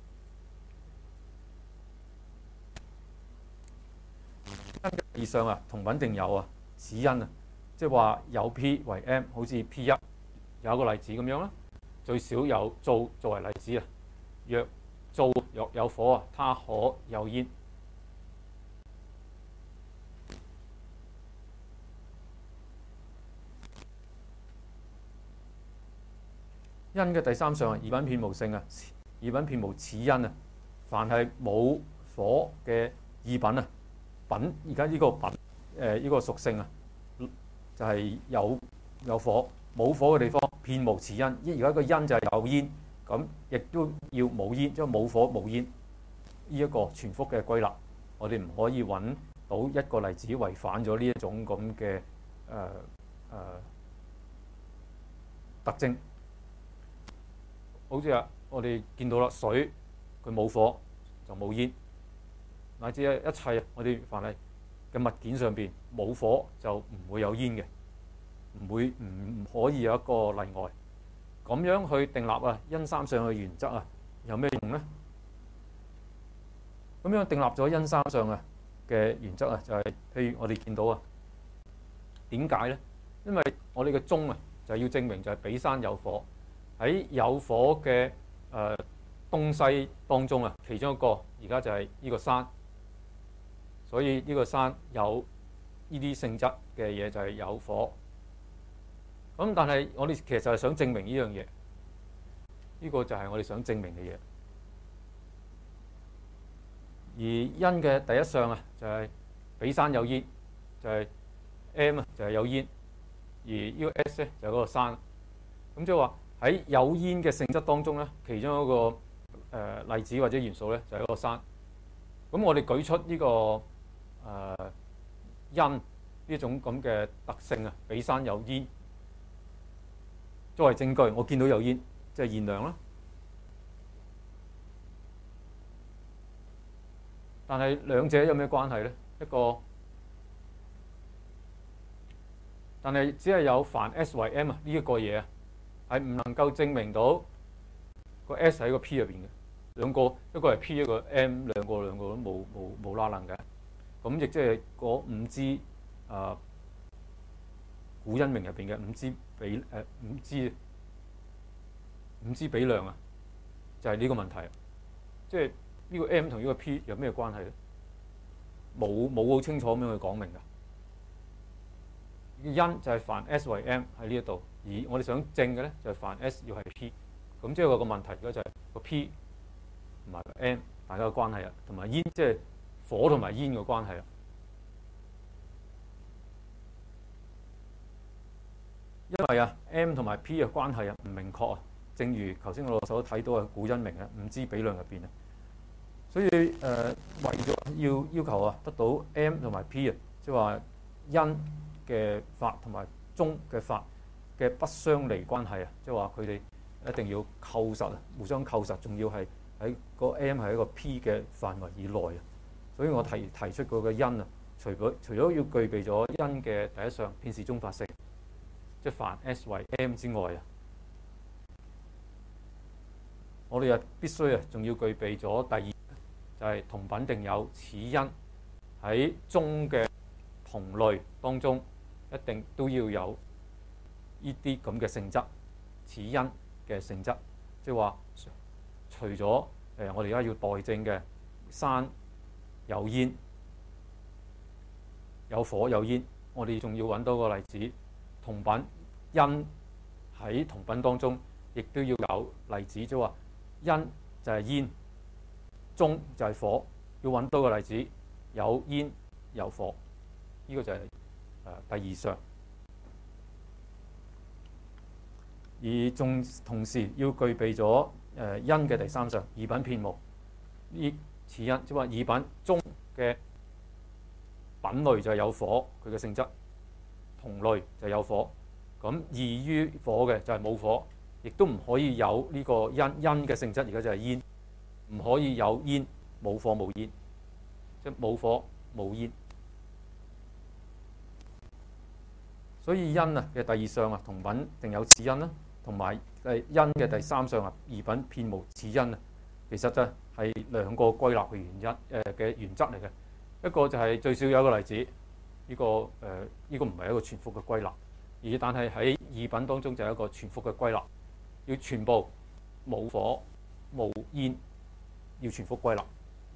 因嘅第二相啊，同品定有啊，此因啊，即係話有 P 為 M， 好似 P 一有一個例子咁樣啦。最少有灶作為例子啊，若灶若有火啊，它可有煙。因嘅第三相啊，異品遍無性啊，異品遍無此因啊。凡係冇火嘅異品啊，品而家呢個品誒呢、呃這個屬性啊，就係、是、有有火。冇火嘅地方，遍無此因。而家個因就係有煙，咁亦都要冇煙，即係冇火冇煙。呢一個全幅嘅歸納，我哋唔可以揾到一個例子違反咗呢一種咁嘅誒誒特徵。好似啊，我哋見到啦，水佢冇火就冇煙，乃至一切我哋凡係嘅物件上邊冇火就唔會有煙嘅。唔會唔可以有一個例外，咁樣去訂立啊因三相嘅原則啊，有咩用咧？咁樣訂立咗因三相啊嘅原則啊，就係、是、譬如我哋見到啊，點解咧？因為我哋嘅宗啊，就係要證明就係比山有火，喺有火嘅誒、呃、東西當中啊，其中一個而家就係呢個山，所以呢個山有呢啲性質嘅嘢就係有火。咁但係我哋其實就係想證明呢樣嘢，呢個就係我哋想證明嘅嘢。而因嘅第一項啊，就係比山有煙，就係 M 啊，就係有煙，而呢個 S 咧就係嗰個山。咁即係話喺有煙嘅性質當中咧，其中一個誒例子或者元素咧就係嗰個山。咁我哋舉出呢個誒因呢種咁嘅特性啊，比山有煙作為證據，我見到有煙，即係現量啦。但係兩者有咩關係咧？一個，但係只係有凡 S 為 M 啊呢一個嘢啊，係唔能夠證明到個 S 喺個 P 入邊嘅。兩個一個係 P 一個 M， 兩個兩個都冇冇冇拉楞嘅。咁亦即係嗰五支啊古因名入邊嘅五支比誒五支五支比量啊，就係呢個問題。即係呢個 M 同呢個 P 有咩關係咧？冇冇好清楚咁樣去講明㗎。因就係凡 S 為 M 喺呢一度，而我哋想證嘅咧就係凡 S 要係 P。咁即係個問題而家就係個 P 同埋 M 大家嘅關係啊，同埋煙即係火同埋煙嘅關係啊。因為啊 M 同埋 P 嘅關係啊唔明確啊，正如頭先我所睇到嘅古因名啊五支比量入邊啊。所以誒、呃，為咗要要求啊，得到 M 同埋 P 啊，即係話因嘅法同埋中嘅法嘅不相離關係啊，即係話佢哋一定要扣實啊，互相扣實，仲要係喺個 M 係一個 P 嘅範圍以內啊。所以我提提出嗰個因啊，除咗除咗要具備咗因嘅第一項遍示中法性，即係凡 S 為 M 之外啊，我哋啊必須啊，仲要具備咗第二。就係同品定有此因喺中嘅同類當中，一定都要有呢啲咁嘅性質，此因嘅性質，即係話除咗誒我哋而家要代證嘅山有煙、有火有煙，我哋仲要揾到個例子，同品因喺同品當中，亦都要有例子，即係話因就係煙。中就係火，要揾多個例子，有煙有火，呢、這個就係、是、誒、呃、第二項。而仲同時要具備咗誒、呃、因嘅第三項，二品遍無呢此因，即係話二品中嘅品類就係有火，佢嘅性質同類就係有火，咁異於火嘅就係冇火，亦都唔可以有呢個因因嘅性質，而家就係煙。唔可以有煙冇火冇煙，即係冇火冇煙。所以因啊嘅第二項啊，同品定有此因啦，同埋誒因嘅第三項啊，二品遍無此因啊，其實就係兩個歸納嘅原因誒嘅原則嚟嘅。一個就係最少有一個例子，呢、這個誒呢、呃這個唔係一個全幅嘅歸納，而但係喺二品當中就係一個全幅嘅歸納，要全部冇火冇煙。要全幅歸納，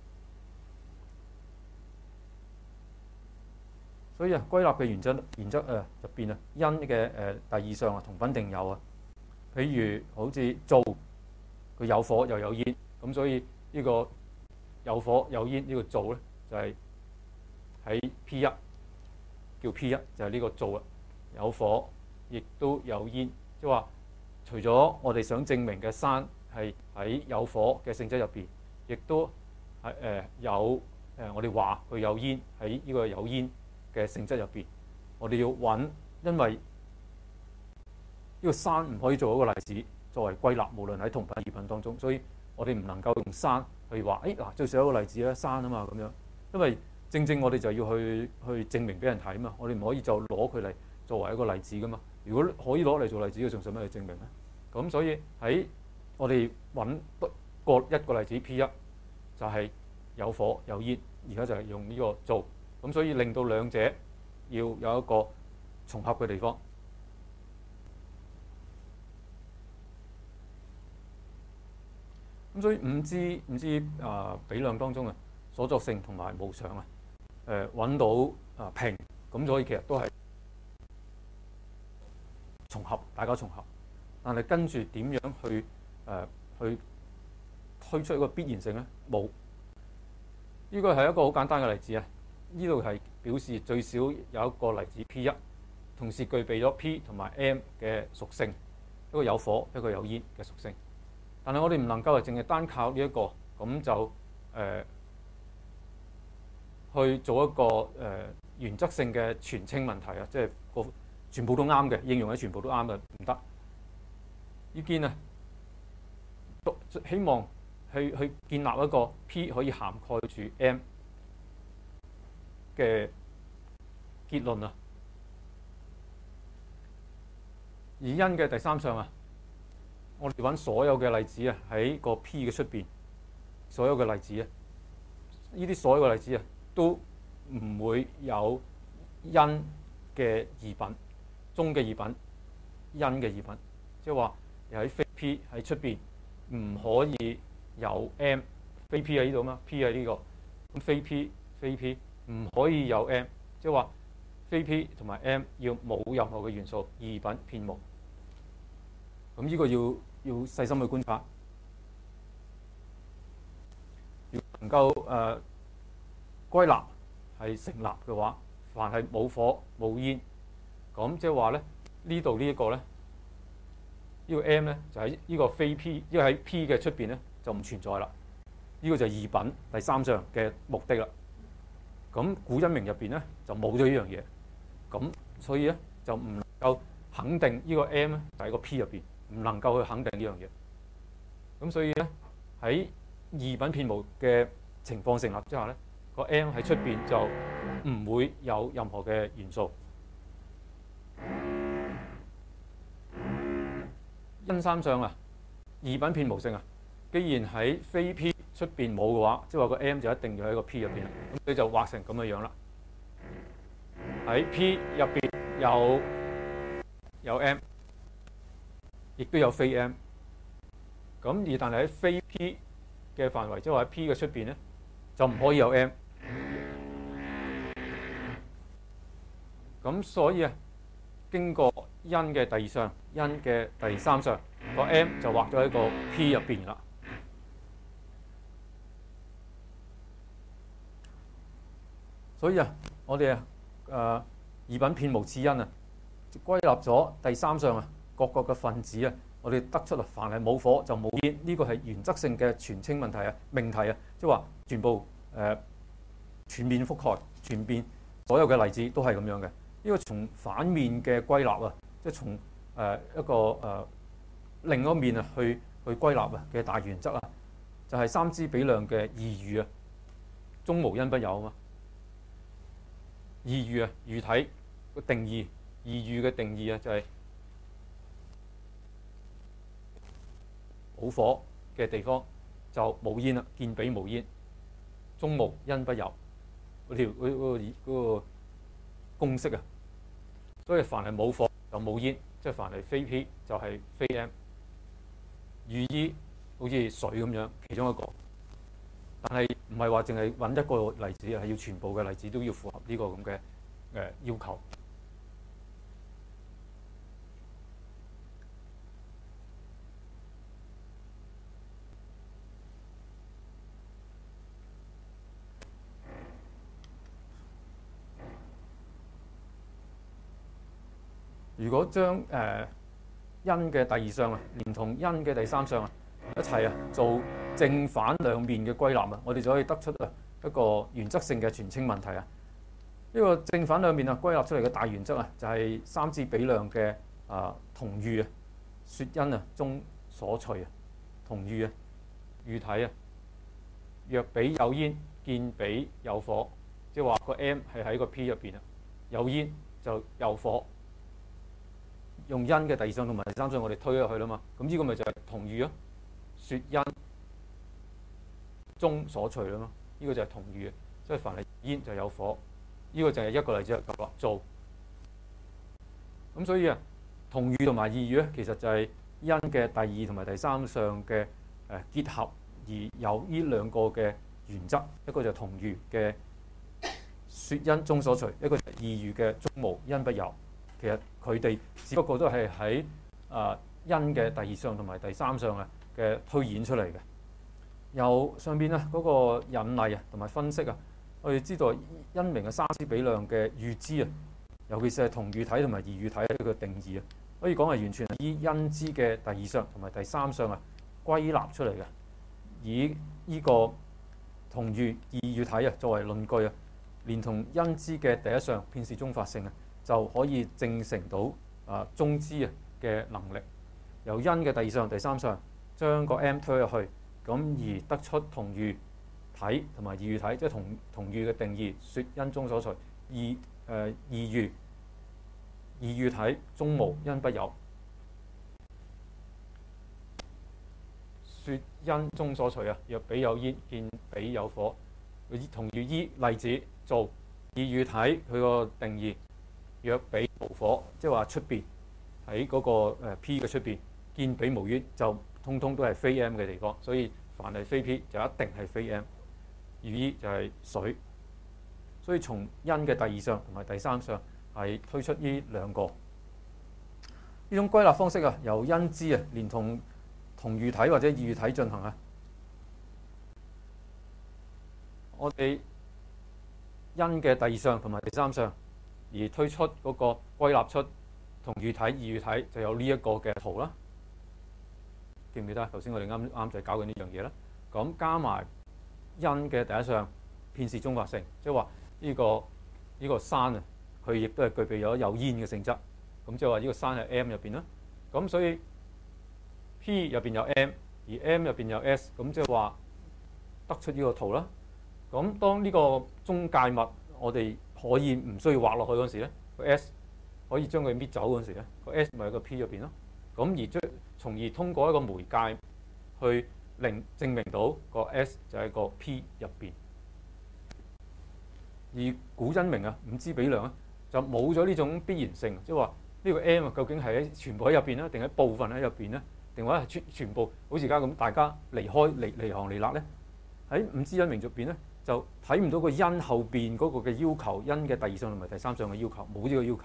所以啊，歸納嘅原則原則誒入邊啊，因嘅誒第二項啊，同品定有啊。譬如好似做佢有火又有煙，咁所以呢個有火有煙呢個做咧就係喺 P 一叫 P 一就係呢個做啊，有火亦都有煙，即係話除咗我哋想證明嘅山係喺有火嘅性質入邊。亦都係誒、呃、有誒、呃，我哋話佢有煙喺呢個有煙嘅性質入邊，我哋要揾，因為呢個山唔可以做一個例子作為歸納，無論喺同品二品當中，所以我哋唔能夠用山去話誒嗱，最少一個例子咧，山啊嘛咁樣，因為正正我哋就要去去證明俾人睇啊嘛，我哋唔可以就攞佢嚟作為一個例子噶嘛。如果可以攞嚟做例子嘅，仲使乜去證明咧？咁所以喺我哋揾個一個例子 P 一就係有火有煙，而家就係用呢個做，咁所以令到兩者要有一個重合嘅地方。咁所以五支五支啊比量當中啊，所作性同埋無常啊，誒揾到啊平咁所以其實都係重合，大家重合。但係跟住點樣去誒、呃、去推出一個必然性咧？冇。呢個係一個好簡單嘅例子啊！呢度係表示最少有一個例子 P 一，同時具備咗 P 同埋 M 嘅屬性，一個有火，一個有煙嘅屬性。但係我哋唔能夠係淨係單靠呢、這、一個，咁就誒、呃、去做一個誒、呃、原則性嘅全稱問題啊！即係個全部都啱嘅，應用喺全部都啱嘅唔得。呢件啊，希望去去建立一個 P 可以涵蓋住 M 嘅結論啊。而因嘅第三項啊，我哋揾所有嘅例子啊，喺個 P 嘅出邊，所有嘅例子啊，呢啲所有嘅例子啊，都唔會有因嘅異品，中嘅異品，因嘅異品，即係話又喺非 P 喺出邊唔可以有 M， 非 P 喺呢度嘛 ，P 喺呢個，咁非 P 非 P 唔可以有 M， 即係話非 P 同埋 M 要冇任何嘅元素，異品遍無。咁呢個要要細心去觀察，要能夠誒、呃、歸納係成立嘅話，凡係冇火冇煙，咁即係話咧呢度呢一個咧，呢個 M 咧就喺呢個非 P，因為喺 P 嘅出邊咧就唔存在啦。呢個就係異品第三項嘅目的啦。咁古因明入邊咧就冇咗呢樣嘢，咁所以咧就唔能夠肯定呢個 M 咧就喺個 P 入邊。唔能夠去肯定呢樣嘢，咁所以咧喺異品遍無嘅情況成立之下咧，個 M 喺出邊就唔會有任何嘅元素。因三項啊，異品遍無性啊，既然喺非 P 出邊冇嘅話，即係話個 M 就一定要喺個 P 入邊啦。咁你就畫成咁嘅樣啦。喺 P 入邊有有 M。亦都有非 M， 咁而但係喺非 P 嘅範圍，即係話喺 P 嘅出邊咧，就唔可以有 M。咁所以啊，經過因嘅第二項、因嘅第三項，個 M 就畫咗喺個 P 入邊啦。所以啊，我哋啊誒異品遍無次因啊，歸納咗第三項啊。各個嘅分子啊，我哋得出啊，凡係冇火就冇煙，呢個係原則性嘅全稱問題啊、命題啊，即係話全部誒、呃、全面覆蓋，全面所有嘅例子都係咁樣嘅。呢、這個從反面嘅歸納啊，即係從誒、呃、一個誒、呃、另一個面啊去去歸納啊嘅大原則啊，就係、是、三支比量嘅異喻啊，中無因不有啊嘛。異喻啊，喻體個定義，異喻嘅定義啊就係、是。冇火嘅地方就冇煙啦，見彼無煙，中無因不有嗰條嗰嗰、嗰個嗰個公式啊。所以凡係冇火就冇煙，即係凡係非 P 就係非 M。喻意好似水咁樣，其中一個，但係唔係話淨係揾一個例子啊，係要全部嘅例子都要符合呢個咁嘅誒要求。如果將誒、呃、因嘅第二項啊，連同因嘅第三項啊一齊啊做正反兩面嘅歸納啊，我哋就可以得出啊一個原則性嘅全稱問題啊。呢個正反兩面啊歸納出嚟嘅大原則啊，就係、是、三支比量嘅啊同喻啊，說因啊中所隨啊，同喻啊，喻體啊。若彼有煙，見彼有火，即係話個 M 係喺個 P 入邊啊，有煙就有火。用因嘅第二項同埋第三項，我哋推咗去啦嘛。咁呢個咪就係同喻咯。說因中所隨啦嘛。呢、這個就係同喻，所以凡係煙就有火。呢、這個就係一個例子就夠啦。做咁所以啊，同喻同埋異喻咧，其實就係因嘅第二同埋第三項嘅誒結合，而有呢兩個嘅原則。一個就係同喻嘅說因中所隨，一個二寓嘅中無因不有。其實佢哋只不過都係喺啊因嘅第二項同埋第三項啊嘅推演出嚟嘅。由上邊咧嗰個引例啊同埋分析啊，我哋知道因明嘅三支比量嘅預知啊，尤其是係同寓體同埋二寓體呢個定義啊，可以講係完全係以因支嘅第二項同埋第三項啊歸納出嚟嘅，以呢個同寓二寓體啊作為論據啊，連同因支嘅第一項遍示中法性啊，就可以證成到啊中支啊嘅能力。由因嘅第二項、第三項將個 M 推入去，咁而得出同寓體同埋二寓體，即係同同寓嘅定義，說因中所隨，二誒二寓二寓體中無因不有。說因中所隨啊，若彼有煙，見彼有火。同寓依例子做二寓體，佢個定義若彼無火，即係話出邊喺嗰個 P 嘅出邊見彼無煙，就通通都係非 M 嘅地方。所以凡係非 P 就一定係非 M。寓依就係水，所以從因嘅第二項同埋第三項係推出呢兩個呢種歸納方式啊，由因支啊連同同寓體或者二寓體進行啊。我哋因嘅第二項同埋第三項而推出嗰個歸納出同寓體、二寓體，就有呢一個嘅圖啦。記唔記得？頭先我哋啱啱就係搞緊呢樣嘢啦。咁加埋因嘅第一項遍示中法性，即係話呢個呢、呢個山啊，佢亦都係具備咗有煙嘅性質。咁即係話呢個山係 M 入邊啦。咁所以 P 入邊有 M， 而 M 入邊有 S， 咁即係話得出呢個圖啦。咁當呢個中介物我哋可以唔需要畫落去嗰時咧，個 S 可以將佢搣走嗰時咧，個 S 咪喺個 P 入邊咯。咁而將從而通過一個媒介去令證明到個 S 就喺個 P 入邊。而古因明啊五支比量啊就冇咗呢種必然性，即係話呢個 M 啊究竟係喺全部喺入邊咧，定係部分喺入邊咧，定或者係全全部好似而家咁大家離開離離行離迾咧？喺五支因明入邊咧就睇唔到個因後邊嗰個嘅要求，因嘅第二項同埋第三項嘅要求冇呢個要求。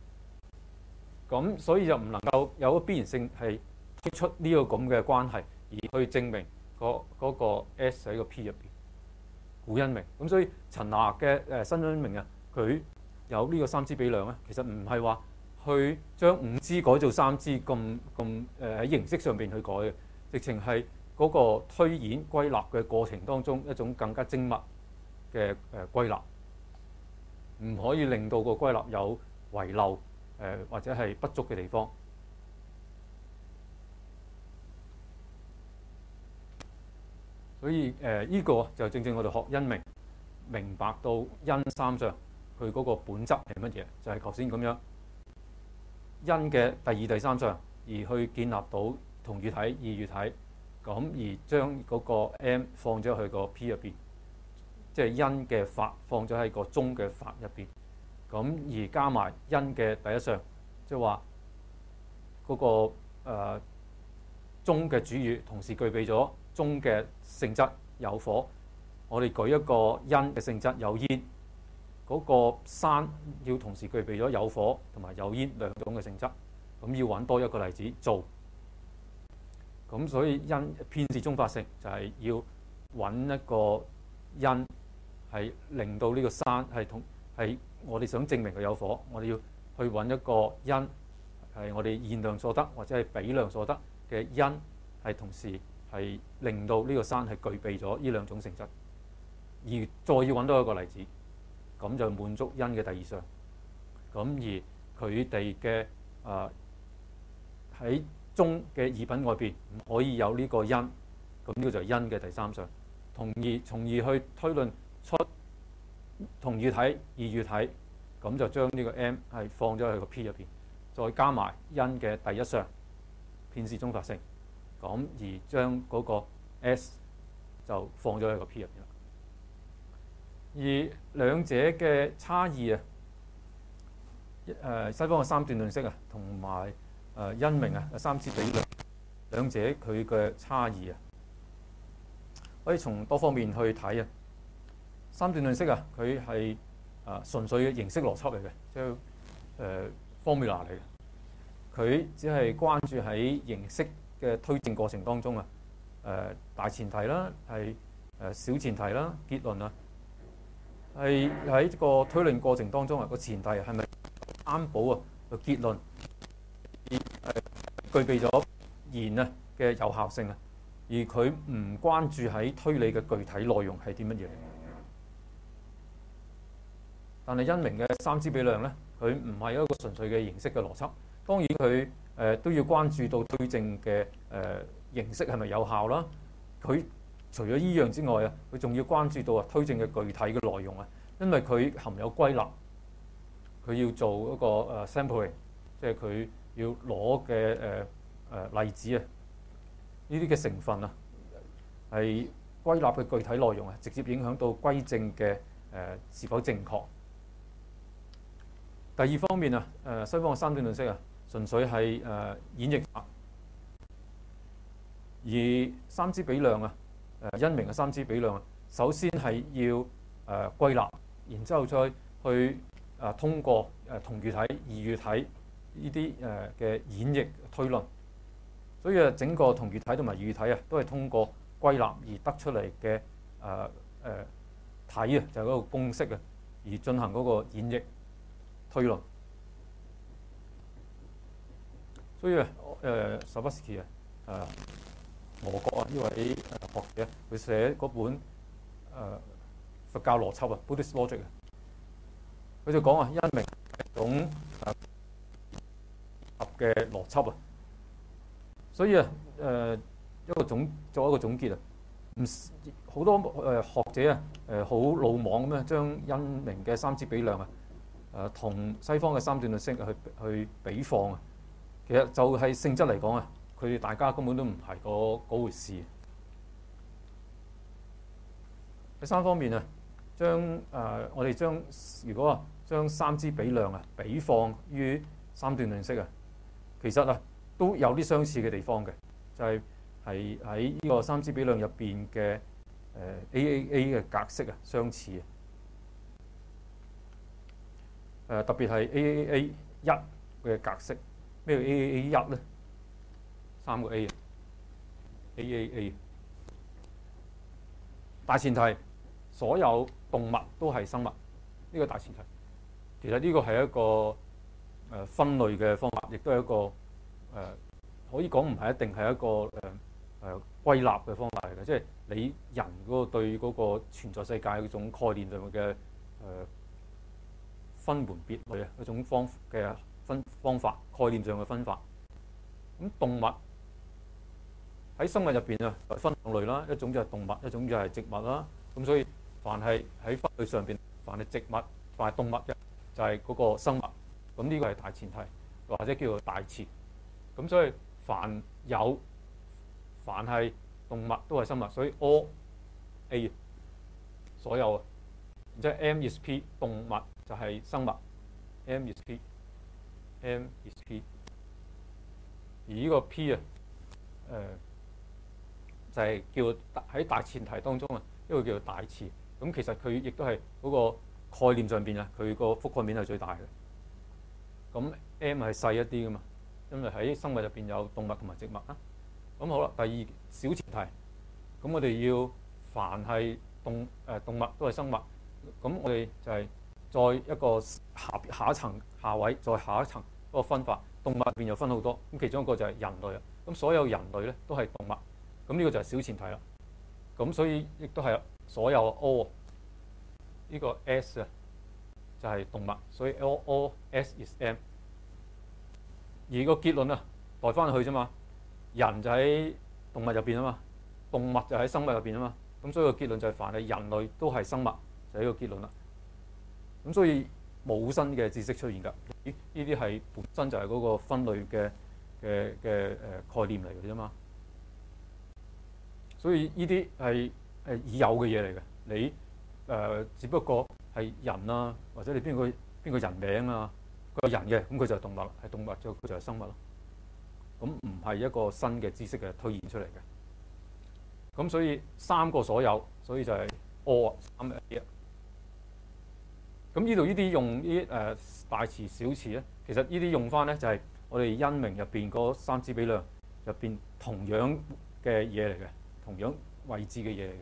咁所以就唔能夠有個必然性係推出呢個咁嘅關係，而去證明個嗰個 S 喺個 P 入邊。古因明咁，所以陳那嘅誒新因明啊，佢有呢個三支比量咧，其實唔係話去將五支改做三支咁咁誒喺形式上邊去改嘅，直情係嗰個推演歸納嘅過程當中一種更加精密嘅誒歸納，唔可以令到個歸納有遺漏誒、呃、或者係不足嘅地方。所以誒，依、呃這個就正正我哋學因明，明白到因三項佢嗰個本質係乜嘢，就係頭先咁樣因嘅第二、第三項，而去建立到同寓體、二寓體，咁而將嗰個 M 放咗去個 P 入邊，即係因嘅法放咗喺個中嘅法入邊，咁而加埋因嘅第一項，即係話嗰個誒、呃、中嘅主語同時具備咗中嘅性質有火，我哋舉一個因嘅性質有煙，嗰、那個山要同時具備咗有火同埋有煙兩種嘅性質，咁要揾多一個例子做。咁所以因遍示中法性就係要揾一個因係令到呢個山係同係我哋想證明佢有火，我哋要去揾一個因係我哋現量所得或者係比量所得嘅因係同時係令到呢個山係具備咗呢兩種性質，而再要揾多一個例子，咁就滿足因嘅第二項。咁而佢哋嘅誒喺中嘅二品外邊唔可以有呢個因，咁呢個就係因嘅第三項。從而從而去推論出同寓體、二寓體，咁就將呢個 M 係放咗喺個 P 入邊，再加埋因嘅第一項遍示中法性。咁而將嗰個 S 就放咗喺個 P 入邊啦。而兩者嘅差異啊，誒西方嘅三段論式啊，同埋誒因明啊三支比量，兩者佢嘅差異啊，可以從多方面去睇啊。三段論式啊，佢係啊純粹嘅形式邏輯嚟嘅，即係誒 formula 嚟嘅。佢只係關注喺形式嘅推證過程當中啊，誒、呃、大前提啦，係誒小前提啦，結論啊，係喺個推論過程當中啊，個前提係咪擔保啊個結論誒、呃、具備咗言啊嘅有效性啊，而佢唔關注喺推理嘅具體內容係啲乜嘢嚟。但係因明嘅三支比量咧，佢唔係一個純粹嘅形式嘅邏輯。當然佢誒、呃、都要關注到推證嘅誒形式係咪有效啦。佢除咗依樣之外啊，佢仲要關注到啊推證嘅具體嘅內容啊，因為佢含有歸納，佢要做一個誒 sampling，即係佢要攞嘅誒誒例子啊，呢啲嘅成分啊係歸納嘅具體內容啊，直接影響到歸證嘅誒、呃、是否正確。第二方面啊，誒西方嘅三段論式啊，純粹係誒演繹法，而三支比量啊，誒因明嘅三支比量啊，首先係要誒歸納，然之後再去誒通過誒同語體、異語體呢啲誒嘅演繹推論。所以啊，整個同語體同埋異語體啊，都係通過歸納而得出嚟嘅誒誒體啊，就係嗰個公式啊，而進行嗰個演繹推論。所以啊，誒 Sabatsky 啊，誒俄國啊呢位誒學者，佢寫嗰本誒、呃、佛教邏輯啊 Buddhist Logic 啊，佢就講啊，因明係一種誒合嘅邏輯啊。所以啊，誒、呃、一個總作一個總結啊，唔好多誒、呃、學者啊，誒好魯莽咁樣將因明嘅三支比量啊，誒、呃、同西方嘅三段論式去去比放啊。其實就係性質嚟講啊，佢哋大家根本都唔係嗰回事。第三方面啊，將誒、呃、我哋將如果啊將三支比量啊比放於三段論式啊，其實啊都有啲相似嘅地方嘅，就係係喺呢個三支比量入邊嘅誒 A A A 嘅格式啊相似啊。誒、呃、特別係 A A A 一嘅格式。咩叫 A A A 一咧？三個 A 啊 ，A A A。大前提，所有動物都係生物，呢、這個大前提。其實呢個係一個誒分類嘅方法，亦都係一個誒、呃、可以講唔係一定係一個誒誒、呃、歸納嘅方法嚟嘅，即係你人嗰個對嗰個存在世界嗰種概念上嘅誒分門別類啊，一種方嘅。分方法概念上嘅分法，咁動物喺生物入邊啊，分兩類啦，一種就係動物，一種就係植物啦。咁所以凡係喺分類上邊，凡係植物、凡係動物嘅，就係嗰個生物。咁呢個係大前提，或者叫做大前。咁所以凡有凡係動物都係生物，所以 all A 所有，即係 M is P 動物就係生物 ，M is P。M is P， 而呢個 P 啊，誒、呃、就係、是、叫喺大前提當中啊，一個叫做大詞。咁其實佢亦都係嗰個概念上邊啊，佢個覆蓋面係最大嘅。咁 M 係細一啲噶嘛，因為喺生物入邊有動物同埋植物啊。咁好啦，第二小前提，咁我哋要凡係動誒、呃、動物都係生物，咁我哋就係再一個下下一層下位，再下一層嗰個分法，動物入邊又分好多，咁其中一個就係人類啊。咁所有人類咧都係動物，咁呢個就係小前提啦。咁所以亦都係所有 all 呢個 S 啊就係動物，所以 all all S is M。而個結論啊代翻去啫嘛，人就喺動物入邊啊嘛，動物就喺生物入邊啊嘛，咁所以個結論就係凡係人類都係生物，就係呢個結論啦。咁所以冇新嘅知識出現㗎，呢啲係本身就係嗰個分類嘅嘅嘅誒概念嚟嘅啫嘛。所以呢啲係誒已有嘅嘢嚟嘅，你誒、呃、只不過係人啊，或者你邊個邊個人名啊，個人嘅，咁佢就係動物，係動物就佢就係生物咯。咁唔係一個新嘅知識嘅推現出嚟嘅。咁所以三個所有，所以就係 all 三 A。咁咁呢度呢啲用呢誒、呃、大詞小詞咧，其實呢啲用翻咧就係、是、我哋因名入邊嗰三支比量入邊同樣嘅嘢嚟嘅，同樣位置嘅嘢嚟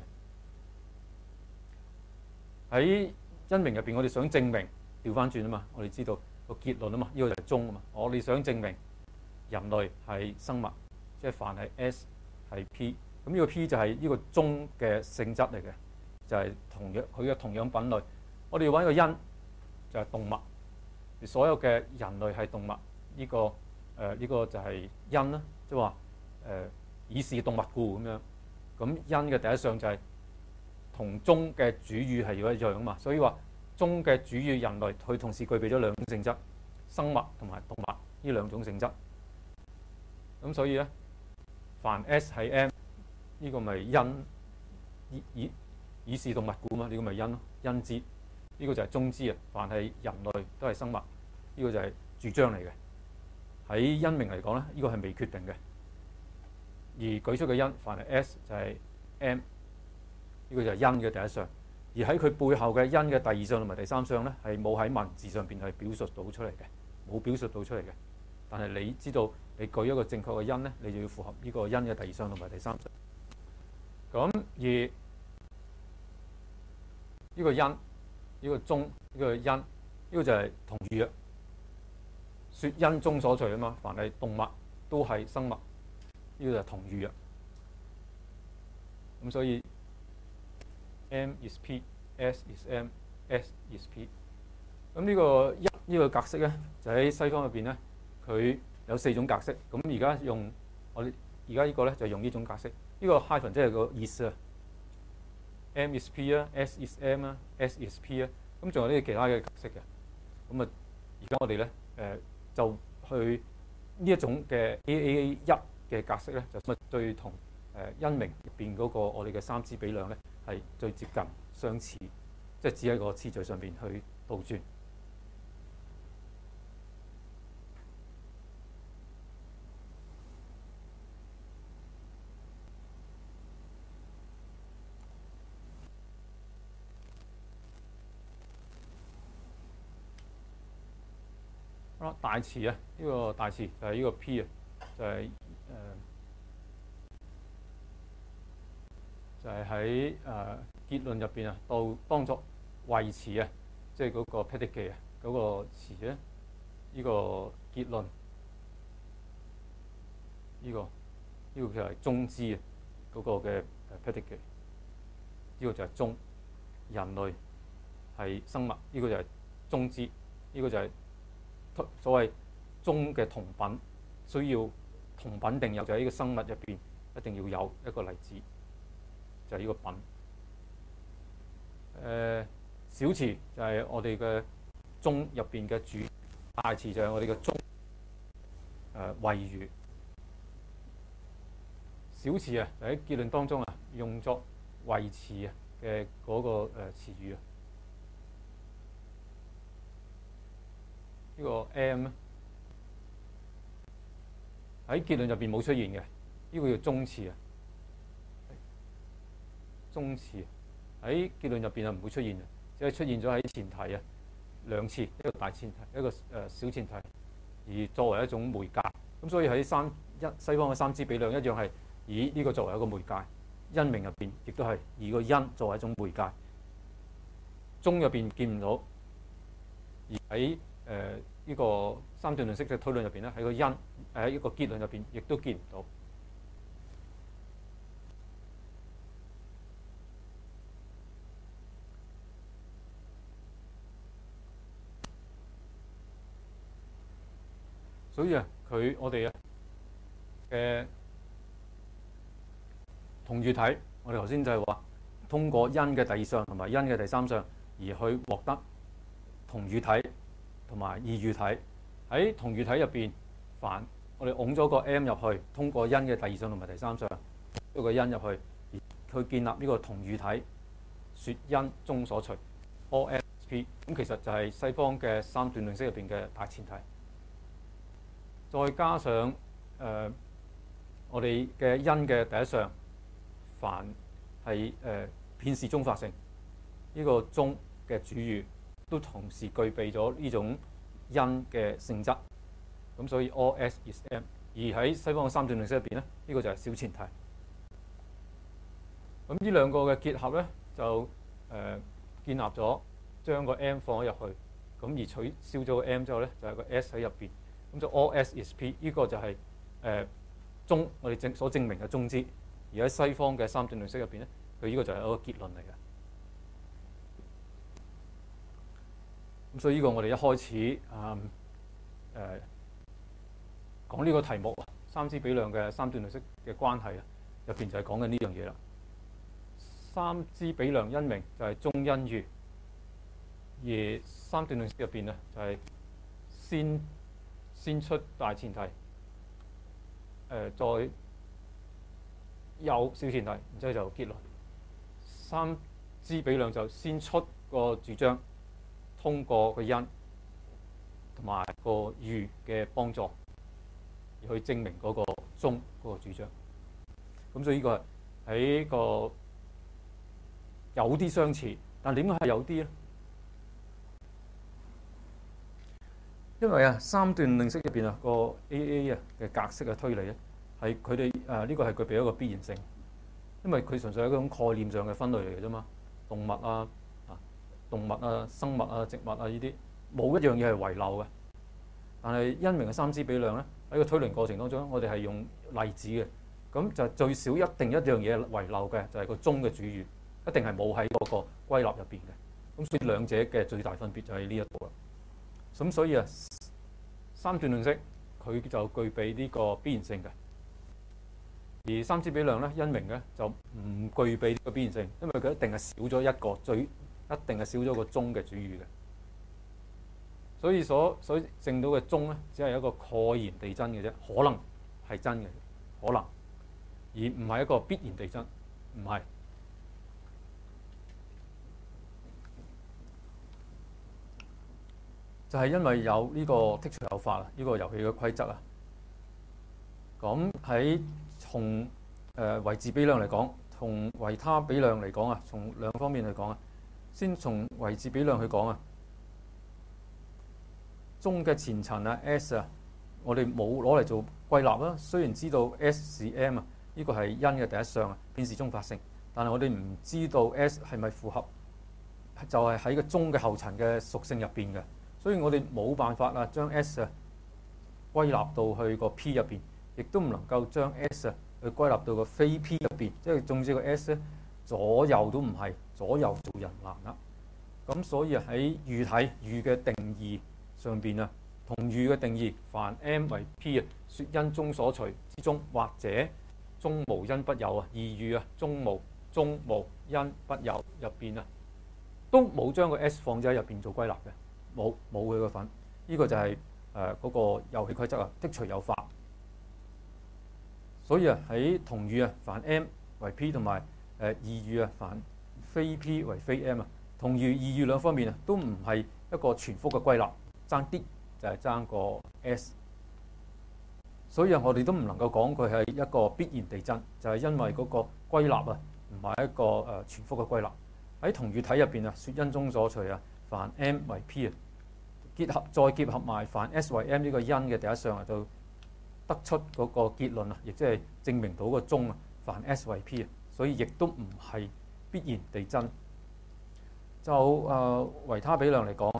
嘅。喺因名入邊，我哋想證明調翻轉啊嘛，我哋知道個結論啊嘛，呢、這個就係中啊嘛。我哋想證明人類係生物，即係凡係 S 係 P， 咁呢個 P 就係呢個中嘅性質嚟嘅，就係、是、同樣佢嘅同樣品類。我哋要揾個因，就係、是、動物。所有嘅人類係動物，呢、這個誒呢、呃這個就係因啦，即係話誒以是動物故咁樣。咁因嘅第一項就係同中嘅主語係要一樣啊嘛，所以話中嘅主語人類佢同時具備咗兩種性質，生物同埋動物呢兩種性質。咁所以咧，凡 S 係 M 呢個咪因，以以以是動物故嘛，呢、這個咪因咯，因之。呢個就係中之啊！凡係人類都係生物，呢、這個就係主張嚟嘅。喺因名嚟講咧，呢、這個係未決定嘅。而舉出嘅因，凡係 S 就係 M， 呢個就係因嘅第一項。而喺佢背後嘅因嘅第二項同埋第三項咧，係冇喺文字上邊係表述到出嚟嘅，冇表述到出嚟嘅。但係你知道，你舉一個正確嘅因咧，你就要符合呢個因嘅第二項同埋第三項。咁而呢個因。呢個中，呢、這個因，呢、這個就係同義啊。說因中所隨啊嘛，凡係動物都係生物，呢、這個就係同義啊。咁所以 M is P，S is M，S is P。咁呢個一呢個格式咧，就喺西方入邊咧，佢有四種格式。咁而家用我哋而家呢個咧就用呢種格式。呢、這個 hyphen 即係個意思啊。M is P 啊 ，S is M 啊 ，S is P 啊，咁仲有呢啲其他嘅格式嘅。咁啊，而家我哋咧誒就去呢一種嘅 A A A 一嘅格式咧，就咪最同誒因名入邊嗰個我哋嘅三支比量咧係最接近相似，即係只喺個次序上邊去倒轉。大詞啊，呢、這個大詞就係呢個 P 啊，就係、是、誒、呃，就係喺誒結論入邊啊，到當作謂詞啊，即係嗰個 predicate 啊，嗰個詞咧，呢、這個結論，呢、這個呢、這個就係中之啊，嗰、那個嘅 predicate，呢個就係中，人類係生物，呢、這個就係中之，呢、這個就係、是。所謂中嘅同品，需要同品定有，就喺呢個生物入邊一定要有一個例子，就係、是、呢個品。誒、呃、小詞就係我哋嘅中入邊嘅主，大詞就係我哋嘅中誒謂語。小詞啊，喺結論當中啊，用作謂詞啊嘅嗰個誒詞語啊。呢個 M 喺結論入邊冇出現嘅，呢、這個叫中詞啊。中詞喺結論入邊啊唔會出現嘅，只係出現咗喺前提啊兩次，一個大前提，一個誒小前提，而作為一種媒介。咁所以喺三一西方嘅三支比量一樣係以呢個作為一個媒介，因名入邊亦都係以個因作為一種媒介。中入邊見唔到，而喺誒呢個三段論式嘅推論入邊咧，喺個因誒一個結論入邊，亦都見唔到。所以啊，佢我哋啊嘅同義體，我哋頭先就係話通過因嘅第二項同埋因嘅第三項而去獲得同義體同埋異義體。喺同義體入邊，凡我哋㧬咗個 M 入去，通過因嘅第二項同埋第三項，一個因入去，而去建立呢個同義體，說因中所隨 ，all S P。咁其實就係西方嘅三段論式入邊嘅大前提。再加上誒、呃、我哋嘅因嘅第一項，凡係誒片示中發性，呢、這個中嘅主語都同時具備咗呢種因嘅性質。咁所以 all S is M。而喺西方嘅三段論式入邊咧，呢、這個就係小前提。咁呢兩個嘅結合咧，就誒、呃、建立咗將個 M 放咗入去，咁而取消咗個 M 之後咧，就係、是、個 S 喺入邊。咁就 all S is P。呢個就係誒中我哋證所證明嘅中之。而喺西方嘅三段論式入邊咧，佢呢個就係一個結論嚟嘅。咁所以呢個我哋一開始誒誒、呃、講呢個題目三支比量嘅三段論式嘅關係啊，入邊就係講緊呢樣嘢啦。三支比量因名就係中因喻，而三段論式入邊咧就係先先出大前提，誒、呃、再有小前提，然之後就結論。三支比量就先出個主張，通過個因同埋個喻嘅幫助，而去證明嗰個中嗰個主張。咁所以呢個係喺個有啲相似，但點解係有啲咧？因為啊，三段論式入邊啊，個 A A 啊嘅格式嘅推理咧，係佢哋誒呢個係具備一個必然性，因為佢純粹係一種概念上嘅分類嚟嘅啫嘛。動物啊、啊動物啊、生物啊、植物啊呢啲，冇一樣嘢係遺漏嘅。但係因名嘅三支比量咧，喺個推論過程當中，我哋係用例子嘅，咁就最少一定一樣嘢遺漏嘅，就係個中嘅主語，一定係冇喺嗰個歸納入邊嘅。咁所以兩者嘅最大分別就喺呢一度啦。咁所以啊，三段論式佢就具備呢個必然性嘅，而三支比量咧因名咧就唔具備呢個必然性，因為佢一定係少咗一個最，一定係少咗個中嘅主語嘅。所以所所證到嘅中咧，只係一個蓋然地真嘅啫，可能係真嘅，可能，而唔係一個必然地真，唔係。就係因為有呢個剔除有法啊，呢個遊戲嘅規則啊。咁喺從誒維持比量嚟講，同維他比量嚟講啊，從兩方面嚟講啊，先從維持比量去講啊。中嘅前層啊 S 啊，我哋冇攞嚟做歸納啦。雖然知道 S 是 M 啊，呢個係因嘅第一項啊，顯示中發性，但係我哋唔知道 S 係咪符合，就係喺個中嘅後層嘅屬性入邊嘅。所以我哋冇辦法啊，將 S 啊歸納到去個 P 入邊，亦都唔能夠將 S 啊去歸納到個非 P 入邊。即係總之個 S 咧左右都唔係，左右做人難啦。咁所以喺喻體喻嘅定義上邊啊，同喻嘅定義，凡 M 為 P 啊，說因中所隨之中，或者中無因不有啊，二喻啊，中無中無因不有入邊啊，都冇將個 S 放咗喺入邊做歸納嘅。冇冇佢個份，呢、這個就係誒嗰個遊戲規則啊，剔除有法。所以啊，喺同喻啊，凡 M 為 P 同埋誒二喻啊，凡非 P 為非 M 啊，同喻二喻兩方面啊，都唔係一個全複嘅歸納，爭啲就係爭個 S。所以啊，我哋都唔能夠講佢係一個必然地真，就係、是、因為嗰個歸納啊，唔係一個誒全複嘅歸納。喺同喻體入邊啊，說因中所隨啊，凡 M 為 P 啊。結合再結合埋凡 S 為 M 呢個因嘅第一項啊，就得出嗰個結論啊，亦即係證明到個中啊，凡 S 為 P 啊，所以亦都唔係必然地真。就誒、呃、維他比量嚟講，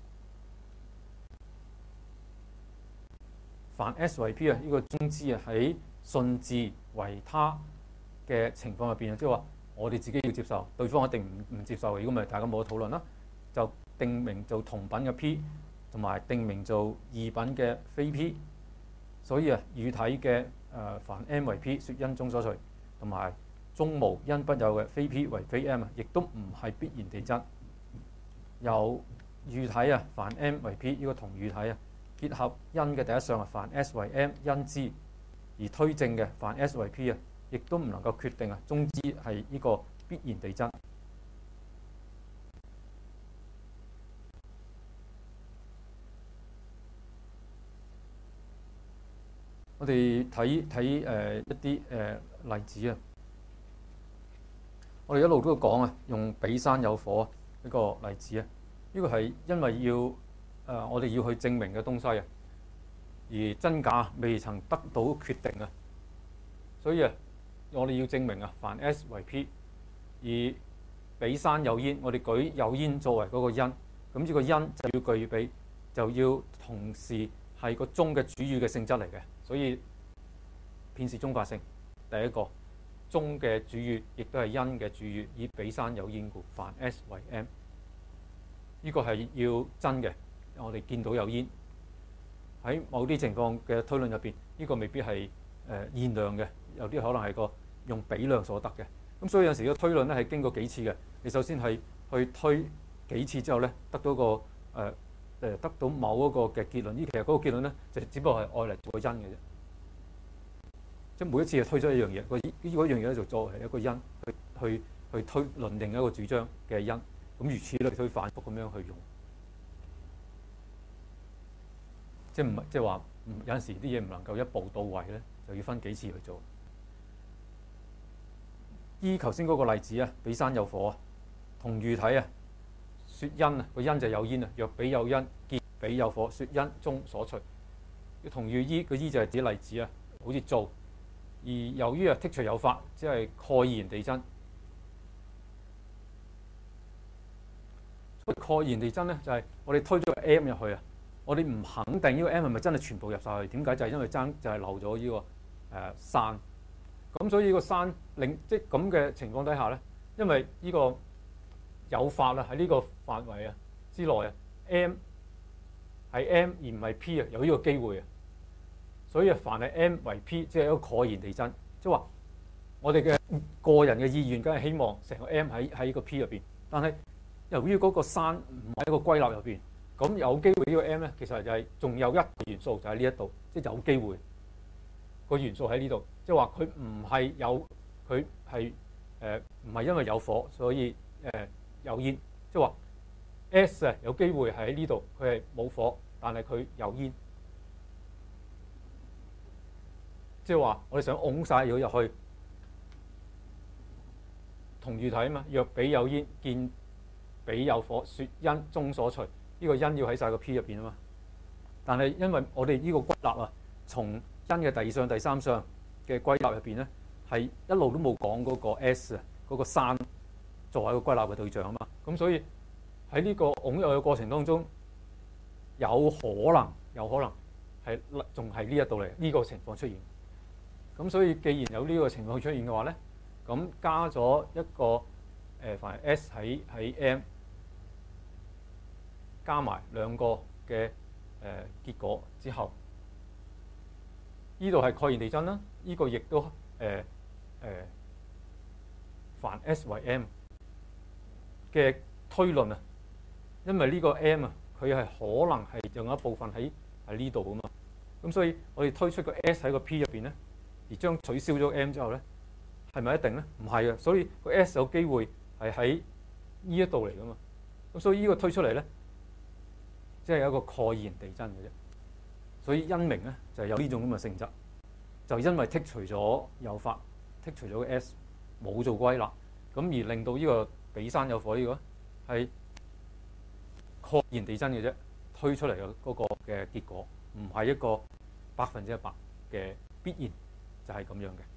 凡 S 為 P 啊，呢個中之啊喺順治維他嘅情況入邊啊，即係話我哋自己要接受，對方一定唔唔接受，如果唔係大家冇得討論啦，就定名做同品嘅 P， 同埋定名做異品嘅非 P。所以啊，喻體嘅誒凡 M 為 P， 說因中所隨，同埋中無因不有嘅非 P 為非 M 啊，亦都唔係必然地真。由喻體啊，凡 M 為 P 呢個同喻體啊，結合因嘅第一項啊，凡 S 為 M 因之而推證嘅凡 S 為 P 啊，亦都唔能夠決定啊中之係呢個必然地真。我哋睇睇誒一啲誒、呃、例子啊，我哋一路都講啊，用比山有火呢個例子啊。 呢個係因為要誒、呃、我哋要去證明嘅東西啊，而真假未曾得到決定啊，所以啊，我哋要證明啊，凡 S 為 P， 而比山有煙，我哋舉有煙作為嗰個因，咁呢個因就要具備，就要同時係個中嘅主語嘅性質嚟嘅，所以片示中法性。第一個中嘅主語，亦都係因嘅主語，以比山有煙故，凡 S 為 M。呢個係要真嘅，我哋見到有煙喺某啲情況嘅推論入邊，呢個未必係誒現量嘅，有啲可能係個用比量所得嘅。咁所以有時個推論咧係經過幾次嘅，你首先係去推幾次之後咧，得到個誒誒、呃、得到某一個嘅結論。呢其實嗰個結論咧就只不過係愛嚟做個因嘅啫，即係每一次係推出一樣嘢，個呢個一樣嘢咧就作為一個因去去去推論定一個主張嘅因。咁如此類推，反覆咁樣去用，即係唔係即係話有陣時啲嘢唔能夠一步到位咧，就要分幾次去做。依頭先嗰個例子啊，比山有火啊，同喻體啊，説因啊，個因就有煙啊。若比有因，見比有火，説因中所隨。同喻依，個依就係指例子啊，好似做。而由於啊剔除有法，即係蓋然地真。蓋然地真咧，就係、是、我哋推咗個 M 入去啊，我哋唔肯定呢個 M 係咪真係全部入晒去？點解？就係、是、因為爭就係漏咗呢、這個誒、呃、山。咁所以呢個山令即係咁嘅情況底下咧，因為呢個有法啊喺呢個範圍啊之內啊 ，M 係 M 而唔係 P 啊，有呢個機會啊。所以啊，凡係 M 為 P， 即係一個蓋然地真，即係話我哋嘅個人嘅意願，梗係希望成個 M 喺喺呢個 P 入邊，但係由於嗰個山唔係一個歸納入邊，咁有機會呢個 M 咧，其實就係仲有一個元素就喺呢一度，即係有機會個元素喺呢度，即係話佢唔係有佢係誒唔係因為有火所以誒、呃、有煙，即係話 S 啊有機會係喺呢度，佢係冇火，但係佢有煙，即係話我哋想擁曬佢入去同喻體啊嘛，若比有煙，見比有火，説因中所隨，呢、這個因要喺晒個 P 入邊啊嘛。但係因為我哋呢個歸納啊，從因嘅第二相、第三相嘅歸納入邊咧，係一路都冇講嗰個 S 啊，嗰個山作為一個歸納嘅對象啊嘛。咁所以喺呢個擁有嘅過程當中，有可能有可能係仲係呢一度嚟呢個情況出現。咁所以既然有呢個情況出現嘅話咧，咁加咗一個誒、呃、凡係 S 喺喺 M。加埋兩個嘅誒、呃、結果之後，呢度係蓋然地真啦。呢、這個亦都誒誒、呃呃、凡 S 為 M 嘅推論啊，因為呢個 M 啊，佢係可能係仲有一部分喺喺呢度啊嘛。咁所以我哋推出個 S 喺個 P 入邊咧，而將取消咗 M 之後咧，係咪一定咧？唔係啊，所以個 S 有機會係喺呢一度嚟噶嘛。咁所以呢個推出嚟咧，即係有一個蓋然地真嘅啫，所以因明咧就係、是、有呢種咁嘅性質，就因為剔除咗有法，剔除咗個 S， 冇做歸納，咁而令到呢個比山有火呢個係蓋然地真嘅啫，推出嚟嘅嗰個嘅結果，唔係一個百分之一百嘅必然，就係、是、咁樣嘅。